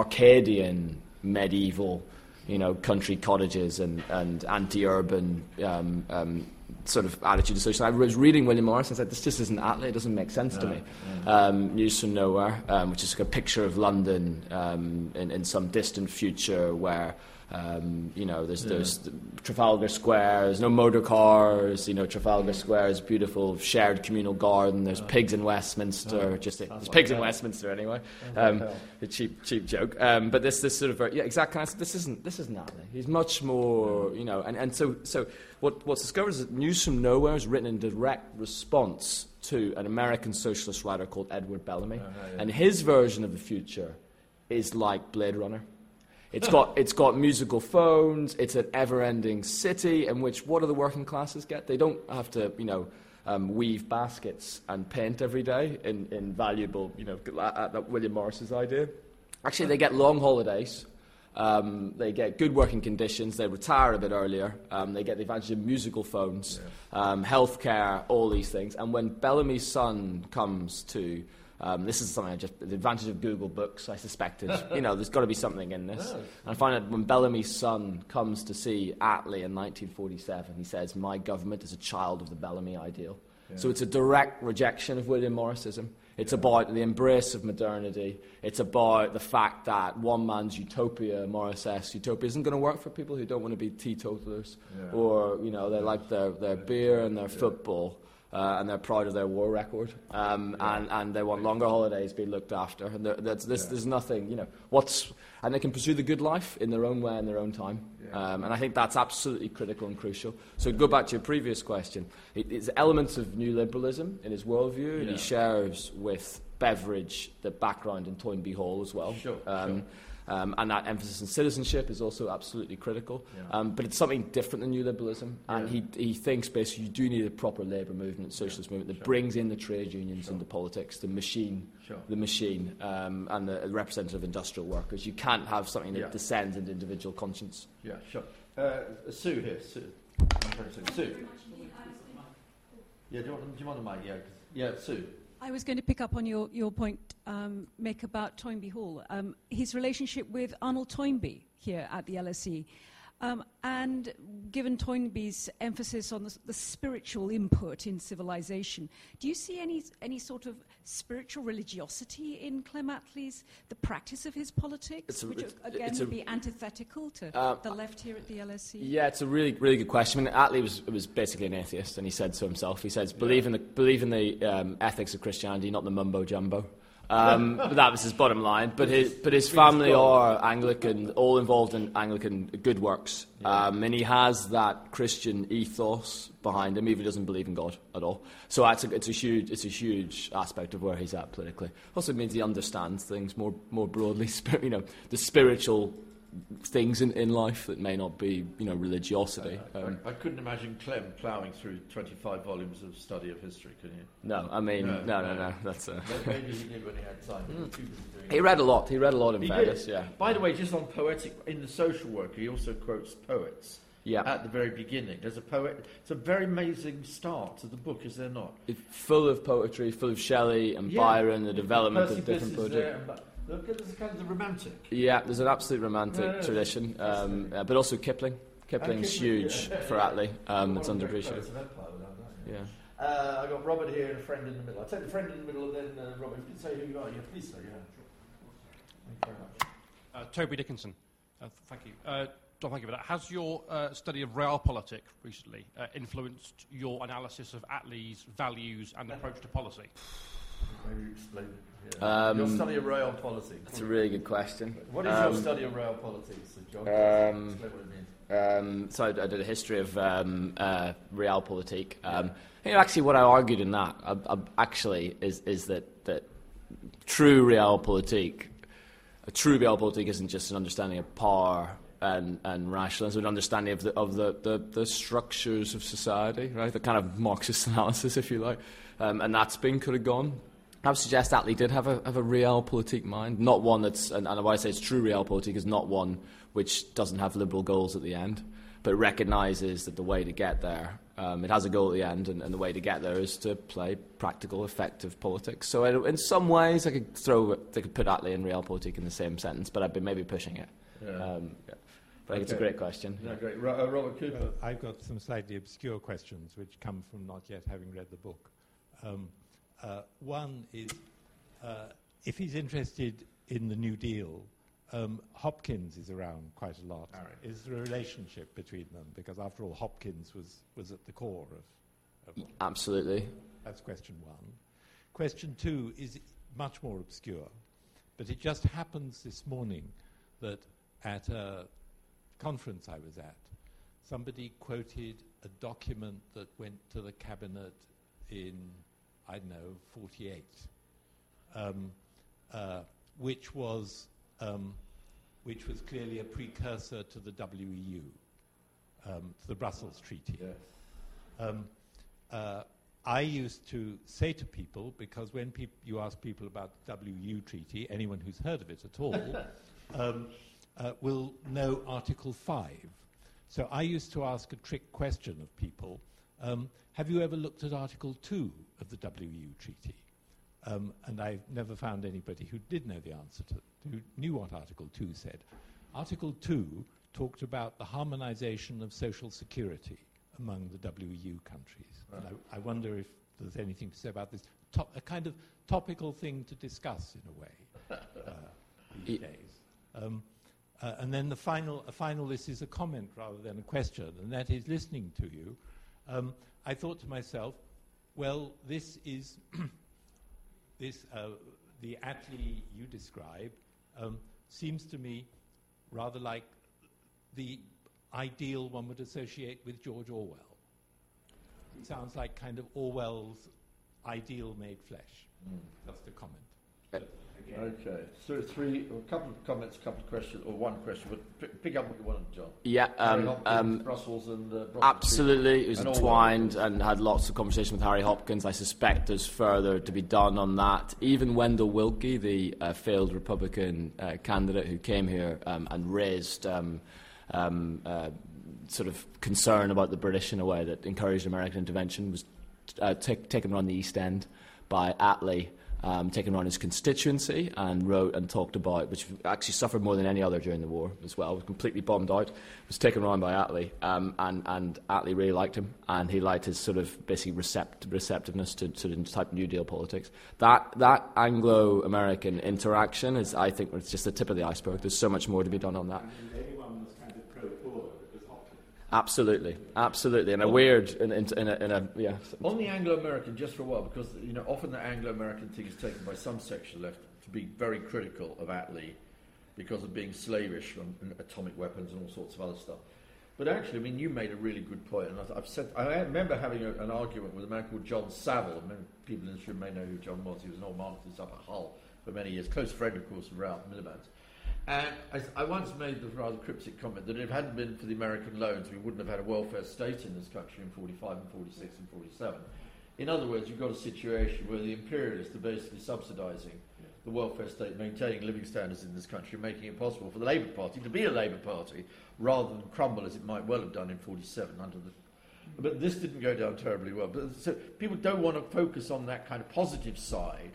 Arcadian medieval. You know, country cottages and, and anti-urban um, um, sort of attitude to social. I was reading William Morris and said, this just isn't Attlee, it doesn't make sense no, to me. No. Um, News from Nowhere, um, which is like a picture of London um, in, in some distant future where, um, you know, there's, yeah. there's Trafalgar Square, there's no motor cars, you know, Trafalgar Square is beautiful, shared communal garden, there's oh. pigs in Westminster, oh. just a, there's like pigs that. in Westminster anyway. Um, a cheap, cheap joke. Um, but this, this sort of, yeah, exact kind of, this isn't, this isn't Attlee. He's much more, you know, and, and so, so what, what's discovered is that News from Nowhere is written in direct response to an American socialist writer called Edward Bellamy, uh-huh, yeah. and his version of the future is like Blade Runner. It's got it's got musical phones. It's an ever-ending city in which what do the working classes get? They don't have to you know um, weave baskets and paint every day in, in valuable you know uh, that William Morris's idea. Actually, they get long holidays. Um, they get good working conditions. They retire a bit earlier. Um, they get the advantage of musical phones, yeah. um, healthcare, all these things. And when Bellamy's son comes to Um, this is something I just, the advantage of Google Books, I suspected, you know, there's got to be something in this. And I find that when Bellamy's son comes to see Attlee in nineteen forty-seven, he says, my government is a child of the Bellamy ideal. Yeah. So it's a direct rejection of William Morrisism. It's yeah. about the embrace of modernity. It's about the fact that one man's utopia, Morris-esque utopia, isn't going to work for people who don't want to be teetotalers yeah. or, you know, they yeah. like their, their beer and their yeah. football. Uh, and they're proud of their war record, um, yeah. and, and they want longer holidays being looked after. And that's, this, yeah. there's nothing, you know, what's, and they can pursue the good life in their own way, in their own time. Yeah. Um, and I think that's absolutely critical and crucial. So to go back to your previous question, it, it's elements of new liberalism in his worldview, yeah. and he shares with Beveridge the background in Toynbee Hall as well. Sure, um, sure. Um, and that emphasis on citizenship is also absolutely critical. Yeah. Um, but it's something different than new liberalism. And yeah. he, he thinks basically you do need a proper labour movement, socialist yeah. movement that sure. brings in the trade unions sure. into politics, the machine, sure. the machine, um, and the representative industrial workers. You can't have something that yeah. descends into individual conscience. Yeah, sure. Uh, Sue here, Sue. Sue. Yeah, do you want, do you want a mic? Yeah, yeah, Sue. I was going to pick up on your, your point, um, Mick, about Toynbee Hall, um, his relationship with Arnold Toynbee here at the L S E. Um, and given Toynbee's emphasis on the, the spiritual input in civilization, do you see any any sort of spiritual religiosity in Clem Attlee's, the practice of his politics, a, which it's, again it's would a, be antithetical to uh, the left here at the L S E? Yeah, it's a really really good question. I mean, Attlee was was basically an atheist, and he said so himself. He says, "Believe in the believe in the um, ethics of Christianity, not the mumbo jumbo." Um, but that was his bottom line. But his, but his family are Anglican, all involved in Anglican good works. Yeah. Um, and he has that Christian ethos behind him, even if he doesn't believe in God at all. So it's a, it's a huge, it's a huge aspect of where he's at politically. Also means he understands things more, more broadly. You know, the spiritual things in, in life that may not be, you know, religiosity. Um, I, I couldn't imagine Clem ploughing through twenty-five volumes of study of history, can you? No, I mean, no, no, no. no that's uh, maybe he did when he had time. Mm. He read a lot. He read a lot in fairness, yeah. By the way, just on poetic, in The Social Worker, he also quotes poets. Yeah. At the very beginning, there's a poet. It's a very amazing start to the book, is there not? It's full of poetry, full of Shelley and yeah. Byron, the development Percy of different poetry. Look, there's a kind of the romantic. Yeah, there's an absolute romantic yeah, yeah, tradition, um, uh, but also Kipling. Kipling's Kipling, huge yeah, for yeah. Attlee. Um, it's underappreciated. Yeah. Uh, I got Robert here and a friend in the middle. I'll take the friend in the middle, and then uh, Robert, you can say who you are. Yeah, please say. Yeah. Thank you very much. Uh, Toby Dickinson. Uh, thank you. Uh, Don, thank you for that. Has your uh, study of realpolitik recently uh, influenced your analysis of Attlee's values and approach to policy? Maybe explain it. Yeah. Um, your study of realpolitik. That's a really good question. What is um, your study of realpolitik, Sir John? Um, explain what it means. Um, so I, I did a history of um, uh, realpolitik. Um, yeah. You know, actually, what I argued in that uh, uh, actually is is that that true realpolitik, a true realpolitik isn't just an understanding of power and, and rationalism, an understanding of the of the, the, the structures of society, right? The kind of Marxist analysis, if you like, um, and that's been kind of gone. I would suggest Attlee did have a have a realpolitik mind, not one that's, and, and why I say it's true realpolitik is not one which doesn't have liberal goals at the end, but recognises that the way to get there, um, it has a goal at the end, and, and the way to get there is to play practical, effective politics. So I, in some ways, I could throw, I could put Attlee and realpolitik in the same sentence, but I've been maybe pushing it. Yeah. Um, yeah. But I think okay. it's a great question. Yeah, great. Uh, Robert Cooper. Well, I've got some slightly obscure questions which come from not yet having read the book. Um, uh, one is, uh, if he's interested in the New Deal, um, Hopkins is around quite a lot. Right. Is there a relationship between them? Because after all, Hopkins was, was at the core of... of Absolutely. That's question one. Question two is much more obscure, but it just happens this morning that at a conference I was at, somebody quoted a document that went to the cabinet in, I don't know, forty-eight, um, uh, which was um, which was clearly a precursor to the W E U, um, to the Brussels Treaty. Yes. Um, uh, I used to say to people, because when peop- you ask people about the W E U Treaty, anyone who's heard of it at all, um, Uh, will know Article five. So I used to ask a trick question of people, um, have you ever looked at Article two of the W E U Treaty? Um, and I've never found anybody who did know the answer to, who knew what Article two said. Article two talked about the harmonization of social security among the W E U countries. Right. And I, I wonder if there's anything to say about this, to- a kind of topical thing to discuss in a way uh, these days. Um, uh, and then the final, a final, this is a comment rather than a question, and that is, listening to you, um, I thought to myself, well, this is this uh, the Attlee you describe um, seems to me rather like the ideal one would associate with George Orwell. It sounds like kind of Orwell's ideal made flesh. Mm. Just a comment. But okay, so three, a couple of comments, a couple of questions, or one question, but p- pick up what you wanted, John. Yeah, um, Harry Hopkins, um, Brussels and uh, Brussels absolutely. It was and entwined and had lots of conversation with Harry Hopkins. I suspect there's further to be done on that. Even Wendell Willkie, the uh, failed Republican uh, candidate who came here um, and raised um, um, uh, sort of concern about the British in a way that encouraged American intervention, was uh, t- taken around the East End by Attlee. Um, taken around his constituency and wrote and talked about, which actually suffered more than any other during the war as well, was completely bombed out, was taken around by Attlee, um, and, and Attlee really liked him, and he liked his sort of basically recept- receptiveness to sort of type New Deal politics. That that Anglo-American interaction is, I think, it's just the tip of the iceberg. There's so much more to be done on that. anyone was kind of pro-poor, it was Hopkins. Absolutely, absolutely, in a weird, in, in, in, a, in a, yeah. On the Anglo-American, just for a while, because you know often the Anglo-American thing is taken by some section of the left to be very critical of Attlee because of being slavish on atomic weapons and all sorts of other stuff. But actually, I mean, you made a really good point, and I've said I remember having a, an argument with a man called John Saville. Many people in this room may know who John was. He was an old monarchist up at Hull for many years, close friend, of course, of Ralph Miliband's. And I, I once made the rather cryptic comment that if it hadn't been for the American loans, we wouldn't have had a welfare state in this country in forty-five and forty-six and forty-seven. In other words, you've got a situation where the imperialists are basically subsidising the welfare state, maintaining living standards in this country, making it possible for the Labour Party to be a Labour Party rather than crumble as it might well have done in forty-seven under the... But this didn't go down terribly well. But so people don't want to focus on that kind of positive side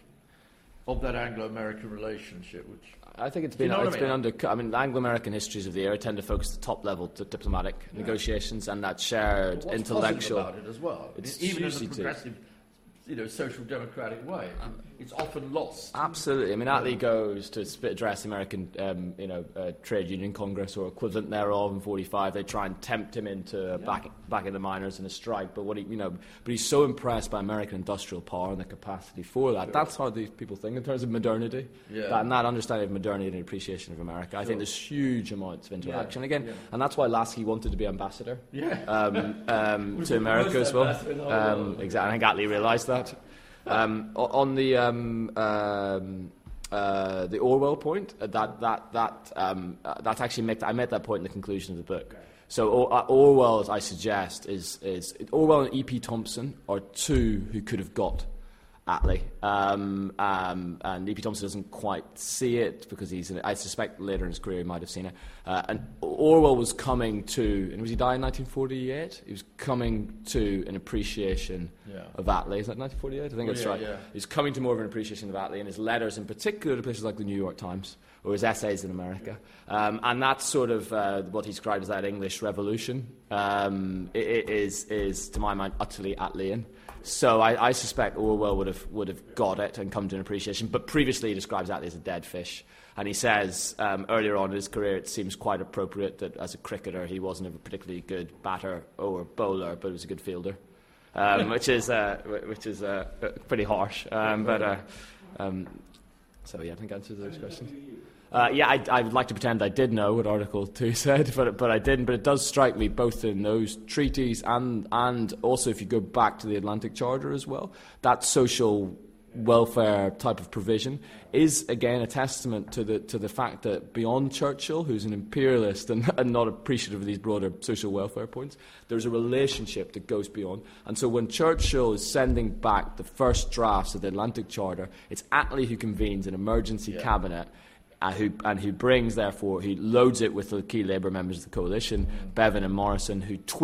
of that Anglo-American relationship, which... I think it's been you know it's I mean? been under. I mean, Anglo-American histories of the era tend to focus the top level to diplomatic yeah. negotiations and that shared what's intellectual. About it as well, it's even in a too. progressive, you know, social democratic way, um, it's often lost. Absolutely. I mean, Attlee goes to address the American, um, you know, uh, trade union congress or equivalent thereof in forty-five. They try and tempt him into yeah. back back in the miners in a strike. But what he, you know, but he's so impressed by American industrial power and the capacity for that. Sure. That's how these people think in terms of modernity. Yeah. That, and that understanding of modernity and appreciation of America. I sure. think there's huge amounts of interaction yeah. again, yeah. and that's why Lasky wanted to be ambassador. Yeah. Um, um, to America as well. Um, exactly. I think Attlee realised that. Um, on the um, um, uh, the Orwell point, uh, that that that um, uh, that's actually make I made that point in the conclusion of the book. Okay. So or, uh, Orwell, as I suggest, is is Orwell and E P Thompson are two who could have got Attlee, um, um, and E P Thompson doesn't quite see it because he's. In, I suspect later in his career he might have seen it. Uh, and Orwell was coming to, and was he died in nineteen forty-eight? He was coming to an appreciation yeah. of Attlee. Is that nineteen forty-eight? I think oh, that's yeah, right. Yeah. He's coming to more of an appreciation of Attlee, and his letters, in particular, to places like the New York Times or his essays in America, um, and that's sort of uh, what he described as that English Revolution. Um, it, it is, is to my mind, utterly Attleean. So I, I suspect Orwell would have would have got it and come to an appreciation. But previously he describes Attlee as a dead fish. And he says um, earlier on in his career it seems quite appropriate that as a cricketer he wasn't a particularly good batter or bowler, but he was a good fielder, um, which is uh, which is uh, pretty harsh. Um, but uh, um, so yeah, I think I answered those questions. Uh, yeah, I, I would like to pretend I did know what Article two said, but but I didn't. But it does strike me, both in those treaties and and also if you go back to the Atlantic Charter as well, that social welfare type of provision is again a testament to the to the fact that beyond Churchill, who's an imperialist and, and not appreciative of these broader social welfare points, there's a relationship that goes beyond. And so when Churchill is sending back the first drafts of the Atlantic Charter, it's Attlee who convenes an emergency yeah. cabinet. Uh, who, and who brings, therefore, he loads it with the key Labour members of the coalition, mm. Bevan and Morrison, who tweak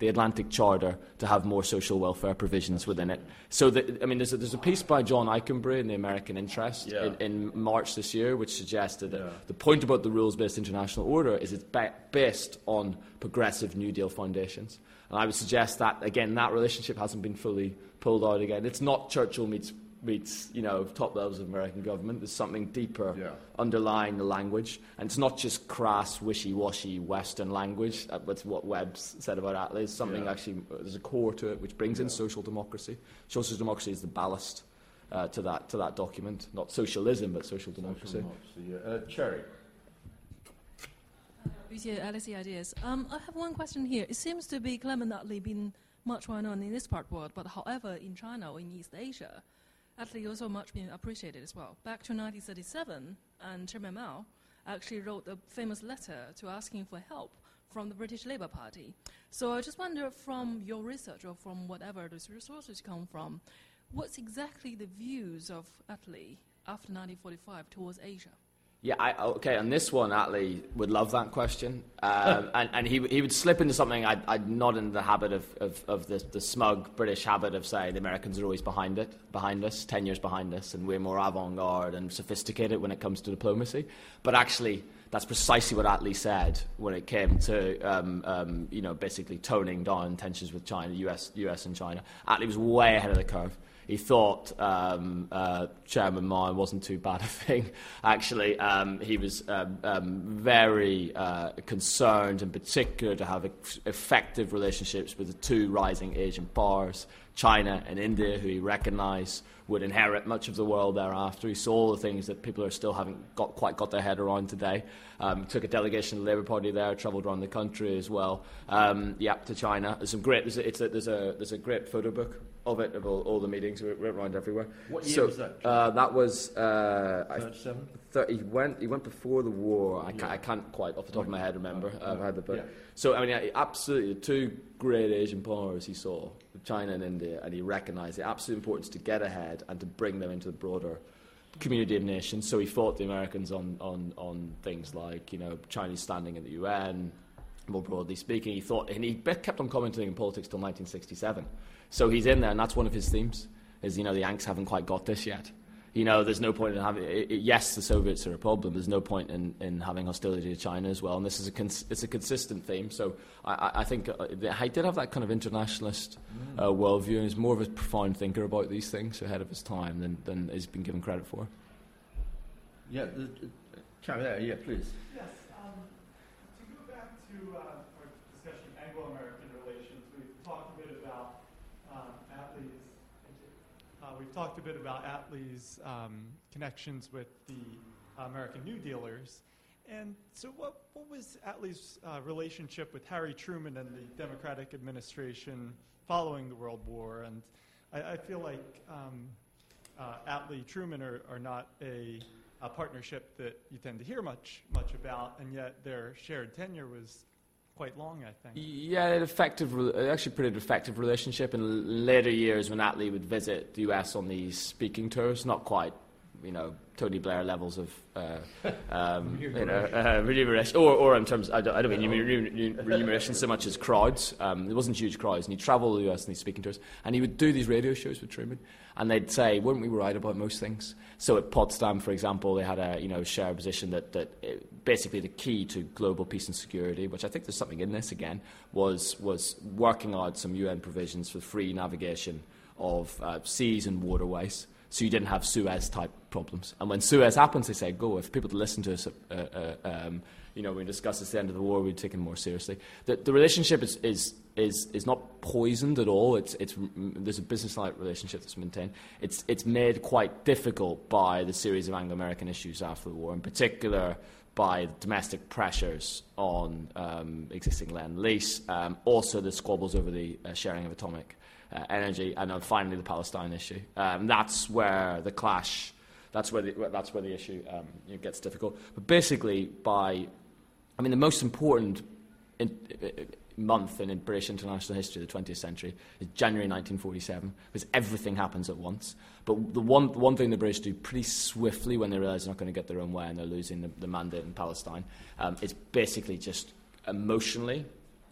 the Atlantic Charter to have more social welfare provisions within it. So, the, I mean, there's a, there's a piece by John Eichenbree in The American Interest yeah. in, in March this year, which suggested that yeah. the point about the rules-based international order is it's ba- based on progressive New Deal foundations. And I would suggest that, again, that relationship hasn't been fully pulled out again. It's not Churchill meets, meets you know, top levels of American government. There's something deeper yeah. underlying the language. And it's not just crass, wishy-washy Western language. That's what Webb's said about Attlee. There's something yeah. actually, there's a core to it which brings yeah. in social democracy. Social democracy is the ballast uh, to that to that document. Not socialism, but social democracy. Social democracy yeah. uh, Cherry. Appreciate L S E ideas. Um, I have one question here. It seems to be Clement Attlee been much well known in this part of the world, but however, in China or in East Asia, Attlee also much been appreciated as well. Back to nineteen thirty-seven, and Chairman Mao actually wrote a famous letter to asking for help from the British Labour Party. So I just wonder, from your research or from whatever those resources come from, what's exactly the views of Attlee after nineteen forty-five towards Asia? Yeah, I, okay, on this one, Attlee would love that question. Um, and and he, he would slip into something I'd, I'd not in the habit of, of, of the, the smug British habit of saying the Americans are always behind it, behind us, ten years behind us, and we're more avant-garde and sophisticated when it comes to diplomacy. But actually, that's precisely what Attlee said when it came to, um, um, you know, basically toning down tensions with China, U S, U S and China. Attlee was way ahead of the curve. He thought um, uh, Chairman Mao wasn't too bad a thing. Actually, um, he was um, um, very uh, concerned, in particular, to have ex- effective relationships with the two rising Asian powers, China and India, who he recognised would inherit much of the world thereafter. He saw all the things that people are still haven't got, quite got their head around today. Um, took a delegation of the Labour Party there, travelled around the country as well. Um, yeah, to China. There's some great. There's a, it's a, there's a there's a great photo book of it, of all, all the meetings. We went around everywhere. What year so, was that? Uh, that was uh, thirty-seven? He went. He went before the war. I, Yeah. can't, I can't quite off the top of my head remember. Oh, I've had the book. yeah. So I mean, yeah, absolutely, the two great Asian powers he saw, China and India, and he recognised the absolute importance to get ahead and to bring them into the broader community of nations. So he fought the Americans on, on, on things like, you know, Chinese standing in the U N, more broadly speaking. He thought, and he kept on commenting in politics till nineteen sixty-seven. So he's in there, and that's one of his themes, is, you know, the Yanks haven't quite got this yet. You know, there's no point in having... It, it, yes, the Soviets are a problem. There's no point in, in having hostility to China as well. And this is a cons- it's a consistent theme. So I, I, I think uh, I did have that kind of internationalist uh, worldview, and he's more of a profound thinker about these things ahead of his time than, than he's been given credit for. Yeah, the, the, carry that. Yeah, please. Yes. Um, to go back to uh, our discussion of Anglo-American relations, we've talked a bit about um, Attlee's. Uh, we've talked a bit about Attlee's um, connections with the uh, American New Dealers. And so what, what was Attlee's uh, relationship with Harry Truman and the Democratic administration following the World War? And I, I feel like um, uh, Attlee-Truman are, are not a, a partnership that you tend to hear much much about, and yet their shared tenure was quite long, I think. Yeah, an effective, actually pretty effective relationship. In later years, when Attlee would visit the U S on these speaking tours, not quite, you know, Tony Blair levels of, uh, um, you know, uh, remuneration, or, or in terms, I don't, I don't mean remuneration, remuneration so much as crowds. Um, there wasn't huge crowds, and he'd travel the U S on these speaking tours, and he would do these radio shows with Truman, and they'd say, weren't we right about most things? So at Potsdam, for example, they had a, you know, shared position that, that it, basically the key to global peace and security, which I think there's something in this again, was, was working out some U N provisions for free navigation of uh, seas and waterways. So you didn't have Suez-type problems. And when Suez happens, they say, go. If people to listen to us, uh, uh, um, you know, when we discussed this at the end of the war, we'd take it more seriously. The, the relationship is, is, is, is not poisoned at all. It's, it's, there's a business-like relationship that's maintained. It's, it's made quite difficult by the series of Anglo-American issues after the war, in particular by domestic pressures on um, existing Lend-Lease, um, also the squabbles over the uh, sharing of atomic Uh, energy, and then finally the Palestine issue. Um, that's where the clash, that's where the, that's where the issue um, you know, gets difficult. But basically, by, I mean, the most important in, uh, month in British international history of the twentieth century is January nineteen forty-seven, because everything happens at once. But the one, the one thing the British do pretty swiftly when they realise they're not going to get their own way and they're losing the, the mandate in Palestine um, is basically just emotionally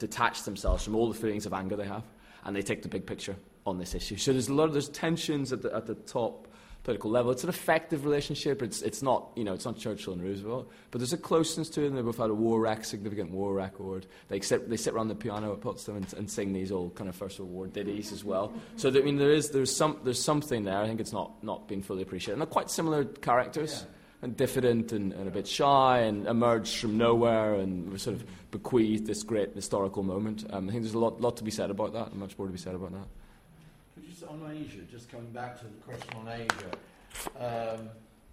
detach themselves from all the feelings of anger they have, and they take the big picture on this issue. So there's a lot of there's tensions at the at the top political level. It's an effective relationship. It's it's not you know it's not Churchill and Roosevelt, but there's a closeness to them. They've both had a war rec, significant war record. They sit they sit around the piano at Potsdam and, and sing these old kind of First World War ditties as well. So that, I mean, there is there's some there's something there. I think it's not not been fully appreciated. And they're quite similar characters. Yeah. And diffident and, and a bit shy and emerged from nowhere and sort of bequeathed this great historical moment. Um, I think there's a lot, lot to be said about that, and much more to be said about that. Could you, on Asia, just coming back to the question on Asia, um,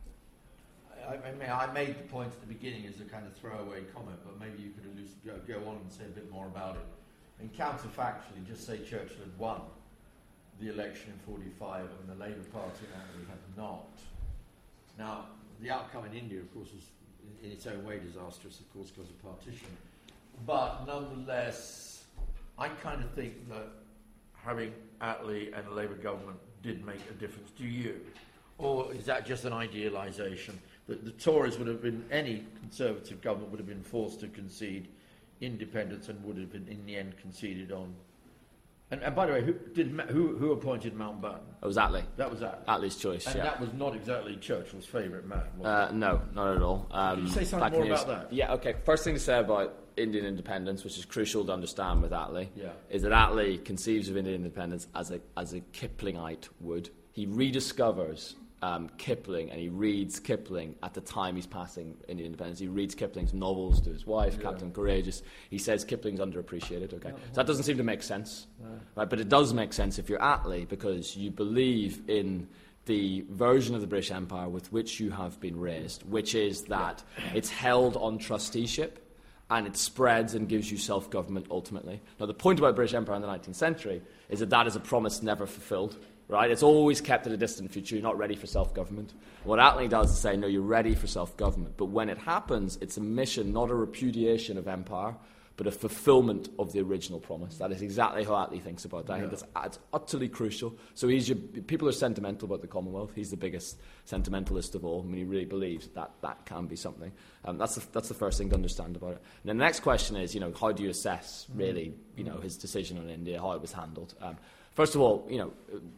I, I, mean, I made the point at the beginning as a kind of throwaway comment, but maybe you could at least go, go on and say a bit more about it. And counterfactually, just say Churchill had won the election in forty-five and the Labour Party actually had not. Now, the outcome in India, of course, was in its own way disastrous, of course, because of partition. But nonetheless, I kind of think that having Attlee and a Labour government did make a difference. Do you? Or is that just an idealisation? That the Tories would have been, any Conservative government would have been forced to concede independence and would have been, in the end, conceded on. And, and by the way, who, did, who, who appointed Mountbatten? It was Attlee. That was Attlee. Attlee's choice, and yeah. that was not exactly Churchill's favourite man, was uh, it? No, not at all. Um, Can you say something more about that? Yeah, okay. First thing to say about Indian independence, which is crucial to understand with Attlee, yeah. is that Attlee conceives of Indian independence as a, as a Kiplingite would. He rediscovers um, Kipling, and he reads Kipling at the time he's passing Indian independence. He reads Kipling's novels to his wife, yeah. Captain Courageous. He says Kipling's underappreciated. Okay, so that doesn't seem to make sense, no. right? But it does make sense if you're Attlee, because you believe in the version of the British Empire with which you have been raised, which is that yeah. it's held on trusteeship and it spreads and gives you self-government ultimately. Now, the point about British Empire in the nineteenth century is that that is a promise never fulfilled. Right? It's always kept at a distant future. You're not ready for self-government. What Attlee does is say, no, you're ready for self-government. But when it happens, it's a mission, not a repudiation of empire, but a fulfillment of the original promise. That is exactly how Attlee thinks about that. Yeah. I think that's, it's utterly crucial. So he's your, people are sentimental about the Commonwealth. He's the biggest sentimentalist of all. I mean, he really believes that that can be something. Um, that's, the, that's the first thing to understand about it. And then the next question is, you know, how do you assess, really, you know, his decision on India, how it was handled? Um, First of all, you know,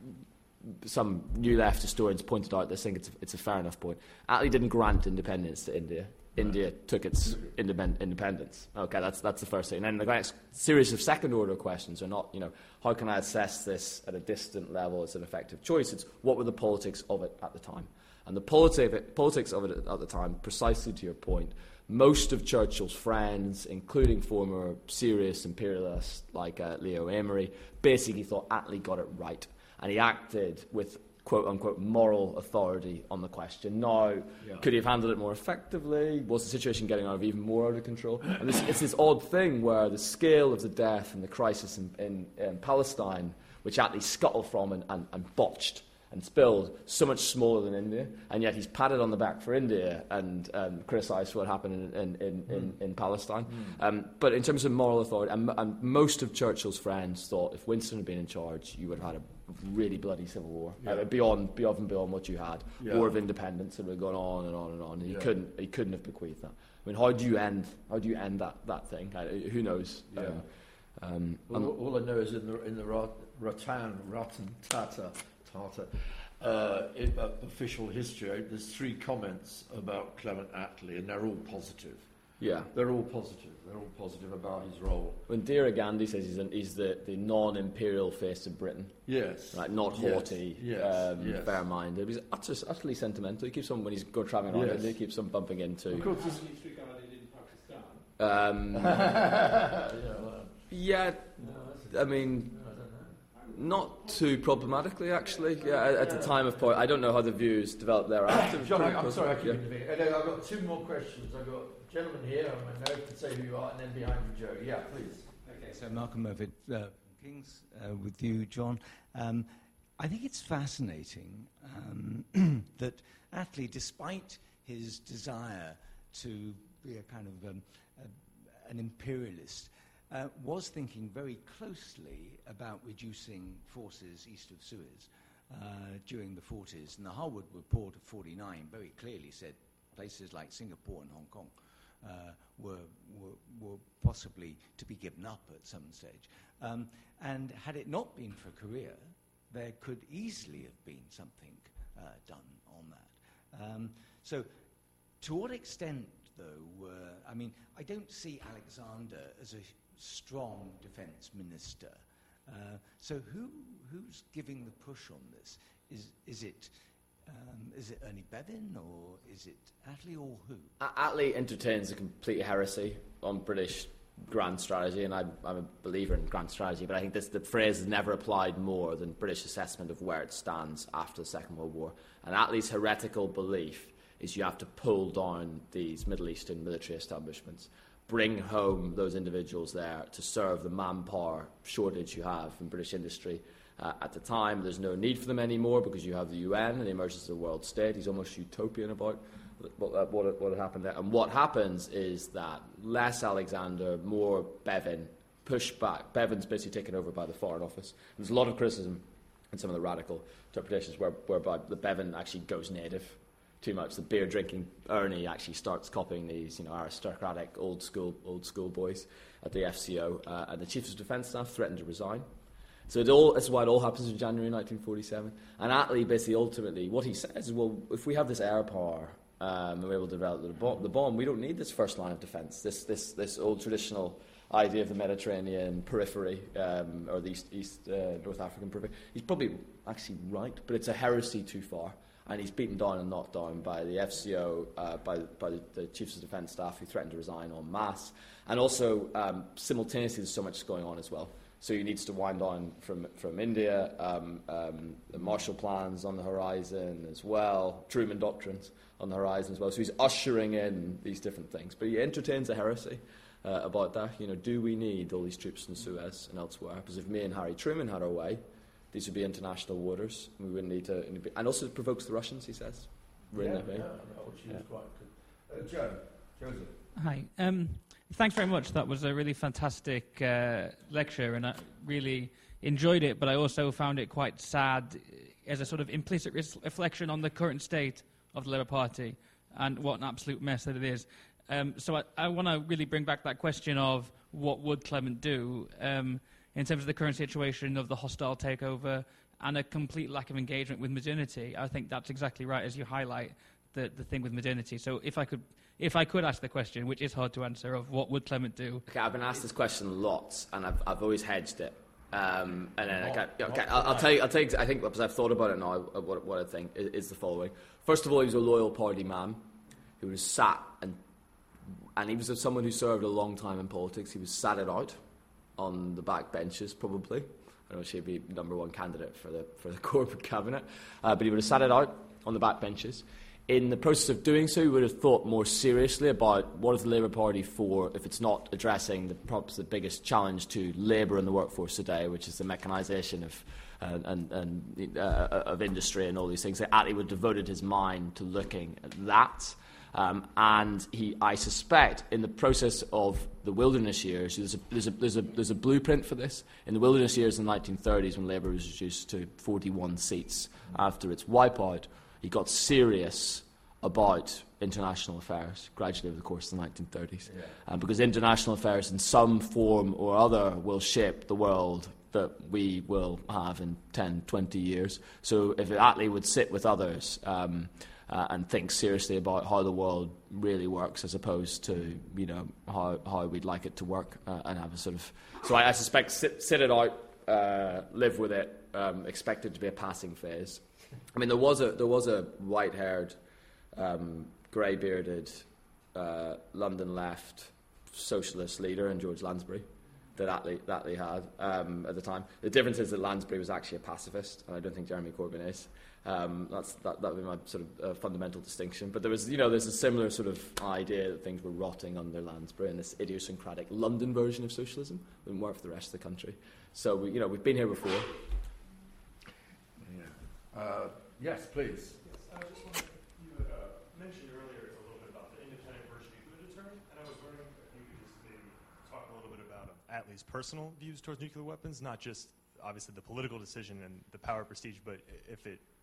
some new left historians pointed out this. I think it's a, it's a fair enough point. Attlee didn't grant independence to India. Right. India took its independ- independence. Okay, that's that's the first thing. And then the next series of second-order questions are not, you know, how can I assess this at a distant level as an effective choice? It's what were the politics of it at the time? And the politi- politics of it at the time, precisely to your point, most of Churchill's friends, including former serious imperialists like uh, Leo Amery, basically thought Attlee got it right. And he acted with quote-unquote moral authority on the question. Now, yeah. could he have handled it more effectively? Was the situation getting out of even more out of control? And this, it's this odd thing where the scale of the death and the crisis in, in, in Palestine, which Attlee scuttled from and, and, and botched, and spilled, so much smaller than India, and yet he's patted on the back for India and um, criticised what happened in, in, in, mm. in, in Palestine. Mm. Um, but in terms of moral authority, and, and most of Churchill's friends thought if Winston had been in charge, you would have had a really bloody civil war, yeah. uh, beyond, beyond and beyond what you had. Yeah. War of independence that would have gone on and on and on, and he, yeah. couldn't, he couldn't have bequeathed that. I mean, how do you end, how do you end that, that thing? I, who knows? Yeah. Um, um, well, all I know is in the, in the Ratan, Ratan Tata, Tata, uh, in, uh, official history, there's three comments about Clement Attlee, and they're all positive. Yeah. They're all positive. They're all positive about his role. When Indira Gandhi says he's, an, he's the, the non-imperial face of Britain. Yes. Right, not haughty, yes. Yes. Um, yes. fair-minded. He's utter, utterly sentimental. He keeps on, when he's go travelling around, yes. he keeps on bumping into... Of course, um, yeah, well, yeah, I mean... Not too problematically, actually. Yeah, at, at the time of point, I don't know how the views developed thereafter. John, I, I'm sorry, I keep yeah. intervening. I've got two more questions. I've got a gentleman here, I'm going to know to say who you are, and then behind you, Joe. Yeah, please. Okay, so Malcolm Murphy, uh, Kings, uh, with you, John. Um, I think it's fascinating um, that Attlee, despite his desire to be a kind of um, a, an imperialist, Uh, was thinking very closely about reducing forces east of Suez uh, during the forties. And the Harwood Report of forty-nine very clearly said places like Singapore and Hong Kong uh, were, were, were possibly to be given up at some stage. Um, and had it not been for Korea, there could easily have been something uh, done on that. Um, so to what extent, though, uh, I mean, I don't see Alexander as a strong defence minister. Uh, so who who's giving the push on this? Is is it um, is it Ernie Bevin or is it Attlee or who? Attlee entertains a complete heresy on British grand strategy, and I'm, I'm a believer in grand strategy, but I think this, the phrase has never applied more than British assessment of where it stands after the Second World War. And Attlee's heretical belief is you have to pull down these Middle Eastern military establishments, bring home those individuals there to serve the manpower shortage you have in British industry. Uh, at the time, there's no need for them anymore because you have the U N and the emergence of the world state. He's almost utopian about what, what, what happened there. And what happens is that less Alexander, more Bevin, push back. Bevin's basically taken over by the Foreign Office. There's a lot of criticism in some of the radical interpretations where, whereby the Bevin actually goes native too much. The beer-drinking Ernie actually starts copying these, you know, aristocratic old school old school boys at the F C O, uh, and the Chiefs of Defence Staff threatened to resign. So it all, that's why it all happens in January nineteen forty-seven. And Attlee basically, ultimately, what he says is, well, if we have this air power um, and we're able to develop the bomb, the bomb, we don't need this first line of defence, this this this old traditional idea of the Mediterranean periphery, um, or the East, East uh, North African periphery. He's probably actually right, but it's a heresy too far. And he's beaten down and knocked down by the F C O, uh, by, by the, the Chiefs of Defence Staff who threatened to resign en masse. And also, um, simultaneously, there's so much going on as well. So he needs to wind down from, from India, um, um, the Marshall Plans on the horizon as well, Truman Doctrines on the horizon as well. So he's ushering in these different things. But he entertains a heresy uh, about that. You know, do we need all these troops in Suez and elsewhere? Because if me and Harry Truman had our way, these would be international waters. We wouldn't need to... And also it provokes the Russians, he says. Yeah, yeah, yeah, which is quite good. Uh, Joe, Joseph. Hi. Um, thanks very much. That was a really fantastic uh, lecture, and I really enjoyed it, but I also found it quite sad as a sort of implicit res- reflection on the current state of the Labour Party and what an absolute mess that it is. Um, so I, I want to really bring back that question of what would Clement do um, in terms of the current situation of the hostile takeover and a complete lack of engagement with modernity. I think that's exactly right, as you highlight the, the thing with modernity. So if I could if I could ask the question, which is hard to answer, of what would Clement do? Okay, I've been asked this question lots, and I've, I've always hedged it. Um, and then I can't, okay, I'll, I'll tell you, I'll tell you, I think, because I've thought about it now, what, what I think is, is the following. First of all, he was a loyal party man who was sat, and and he was someone who served a long time in politics. He was sat it out on the back benches, probably. I don't know if he'd be number one candidate for the for the Corbyn cabinet, uh, but he would have sat it out on the back benches. In the process of doing so, he would have thought more seriously about what is the Labour Party for if it's not addressing the, perhaps the biggest challenge to labour in the workforce today, which is the mechanisation of uh, and, and uh, of industry and all these things. So Attlee would have devoted his mind to looking at that. Um, and he, I suspect, in the process of the wilderness years, there's a, there's, a, there's, a, there's a blueprint for this. In the wilderness years in the nineteen thirties, when Labour was reduced to forty-one seats after its wipeout, he got serious about international affairs gradually over the course of the nineteen thirties. Yeah. Um, because international affairs in some form or other will shape the world that we will have in ten, twenty years. So if Attlee would sit with others um, uh, and think seriously about how the world really works as opposed to, you know, how, how we'd like it to work uh, and have a sort of... So I, I suspect sit, sit it out, uh, live with it, um, expect it to be a passing phase. I mean, there was a there was a white-haired, um, grey-bearded, uh, London left socialist leader in George Lansbury that Attlee, that Attlee had um, at the time. The difference is that Lansbury was actually a pacifist, and I don't think Jeremy Corbyn is. Um, that's that that would be my sort of uh, fundamental distinction. But there was, you know, there's a similar sort of idea that things were rotting under Lansbury, and this idiosyncratic London version of socialism wouldn't work for the rest of the country. So we, you know, we've been here before. Uh, yes, please. Yes, I just wanted, you had uh, mentioned earlier a little bit about the independent version of nuclear deterrent, and I was wondering if you could just maybe talk a little bit about Attlee's personal views towards nuclear weapons, not just obviously the political decision and the power prestige, but if it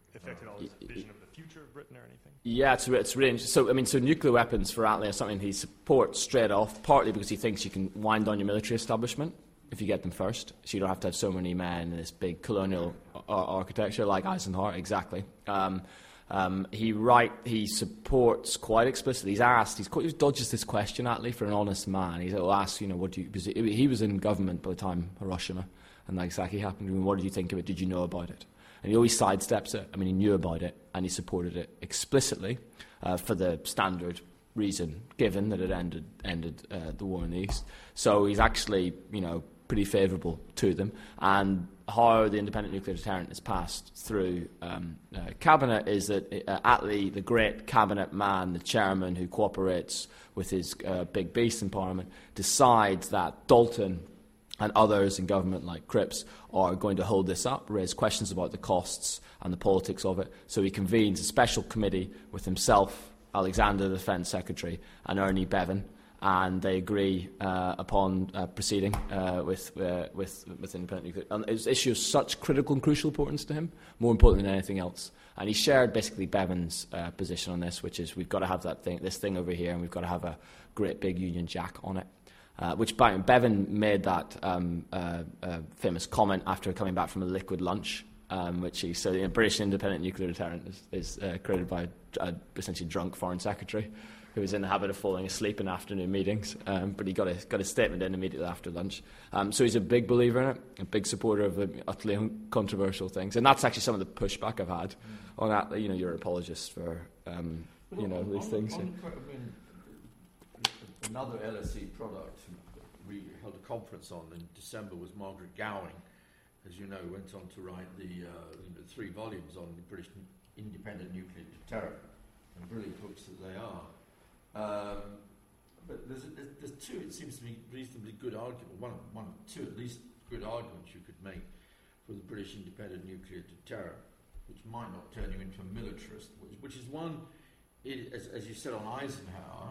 affected all his vision of the future of Britain or anything? Yeah, it's, it's really interesting. So, I mean, so nuclear weapons for Attlee are something he supports straight off, partly because he thinks you can wind down your military establishment if you get them first, so you don't have to have so many men in this big colonial ar- architecture like Eisenhower, exactly. Um, um, he right, he supports quite explicitly. He's asked, he's quite, he dodges this question, Attlee, for an honest man. He's asked, you know, what do you? Because he, he was in government by the time Hiroshima and Nagasaki happened. What did you think of it? Did you know about it? And he always sidesteps it. I mean, he knew about it and he supported it explicitly uh, for the standard reason given that it ended ended uh, the war in the East. So he's actually, you know, pretty favourable to them. And how the independent nuclear deterrent is passed through um, uh, cabinet is that uh, Attlee, the great cabinet man, the chairman who cooperates with his uh, big beast in Parliament, decides that Dalton and others in government like Cripps are going to hold this up, raise questions about the costs and the politics of it. So he convenes a special committee with himself, Alexander, the Defence Secretary, and Ernie Bevan, and they agree uh, upon uh, proceeding uh, with, uh, with with independent nuclear. And it's an issue of such critical and crucial importance to him, more important than anything else. And he shared basically Bevan's uh, position on this, which is we've got to have that thing, this thing over here, and we've got to have a great big Union Jack on it. Uh, which Bevan made that um, uh, uh, famous comment after coming back from a liquid lunch, um, which he said, so the British independent nuclear deterrent is, is uh, created by a essentially drunk foreign secretary who was in the habit of falling asleep in afternoon meetings, um, but he got a, got a statement in immediately after lunch. Um, so he's a big believer in it, a big supporter of the utterly controversial things, and that's actually some of the pushback I've had mm. on that. You know, you're an apologist for um, well, you know on, these on, things. On, I mean, another L S E product we held a conference on in December was Margaret Gowing, as you know, went on to write the, uh, the three volumes on the British independent nuclear deterrent, and brilliant books that they are. Um, but there's, there's, there's two, it seems to be reasonably good argument, one, one, two at least good arguments you could make for the British independent nuclear deterrent, which might not turn you into a militarist, which, which is one, it, as, as you said on Eisenhower,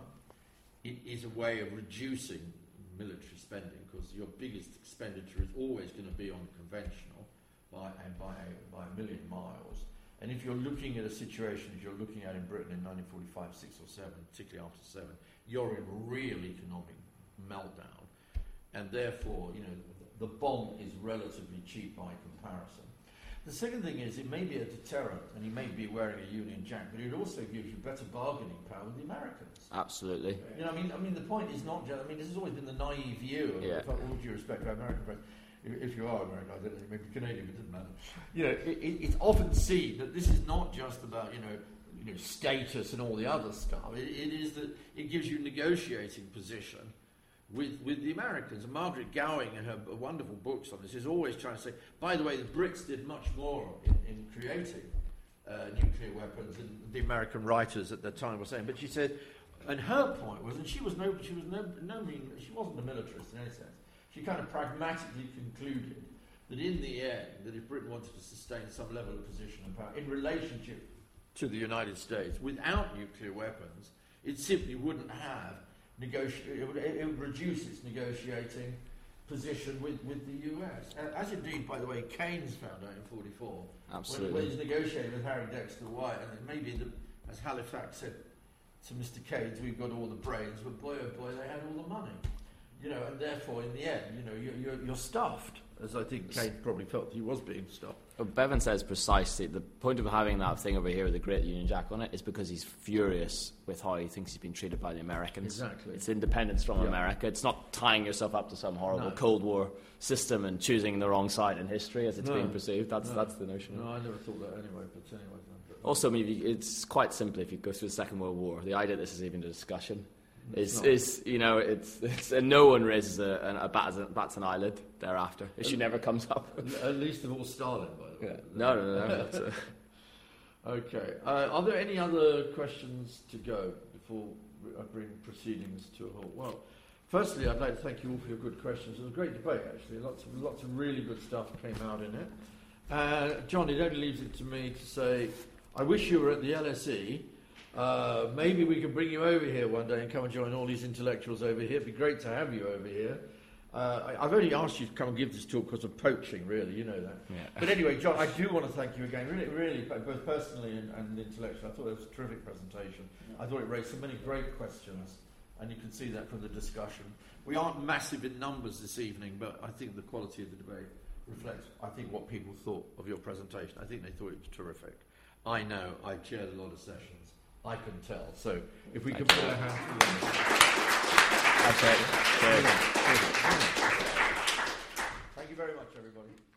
it is a way of reducing military spending, because your biggest expenditure is always going to be on conventional by and by by a million miles. And if you're looking at a situation as you're looking at in Britain in nineteen forty-five, six or seven, particularly after seven, you're in real economic meltdown, and therefore, you know, the bomb is relatively cheap by comparison. The second thing is, it may be a deterrent, and he may be wearing a Union Jack, but it also gives you better bargaining power with the Americans. Absolutely. You know, I mean, I mean, the point is not just. I mean, this has always been the naive view. Of, yeah. With all due respect to American press, if, if you are American, I don't know, maybe Canadian, but it doesn't matter. You know, it, it, it's often seen that this is not just about you know, you know, status and all the other stuff. It, it is that it gives you a negotiating position with with the Americans. And Margaret Gowing, in her wonderful books on this, is always trying to say, by the way, the Brits did much more in, in creating uh, nuclear weapons than the American writers at the time were saying. But she said. And her point was, and she was no, she was no, no mean, she wasn't a militarist in any sense. She kind of pragmatically concluded that in the end, that if Britain wanted to sustain some level of position and power in relationship to the United States without nuclear weapons, it simply wouldn't have negoti- it would, it would reduce its negotiating position with, with the U S. Uh, as indeed, by the way, Keynes found out in forty-four. Absolutely. When, when he's negotiating with Harry Dexter White, and maybe, the, as Halifax said to Mister Keynes, we've got all the brains, but boy oh boy, they had all the money. You know, and therefore, in the end, you know, you're, you're, you're stuffed, as I think Keynes probably felt he was being stuffed. Well, Bevan says precisely, the point of having that thing over here with the Great Union Jack on it is because he's furious with how he thinks he's been treated by the Americans. Exactly. It's independence from yeah. America. It's not tying yourself up to some horrible no. Cold War system and choosing the wrong side in history as it's no. being perceived. That's, no. that's the notion. No, I never thought that anyway, but anyway. No. Also, I mean, it's quite simply, if you go through the Second World War, the idea that this is even a discussion is, is you know, it's, it's and no one raises a, a, bat, a bats an eyelid thereafter. Issue never comes up. At least of all Stalin, by the way. Yeah. No, no, no. no that's a okay. Uh, are there any other questions to go before I bring proceedings to a halt? Well, firstly, I'd like to thank you all for your good questions. It was a great debate, actually. Lots of lots of really good stuff came out in it. Uh, John, it only leaves it to me to say, I wish you were at the L S E. Uh, maybe we can bring you over here one day and come and join all these intellectuals over here. It'd be great to have you over here. Uh, I, I've only asked you to come and give this talk because of poaching, really, you know that. Yeah. But anyway, John, I do want to thank you again, really, really, both personally and, and intellectually. I thought it was a terrific presentation. Yeah. I thought it raised so many great questions, and you can see that from the discussion. We aren't massive in numbers this evening, but I think the quality of the debate reflects, I think, what people thought of your presentation. I think they thought it was terrific. I know, I chaired a lot of sessions. I can tell. So if we can put our hands together. That's it. Thank you very much, everybody.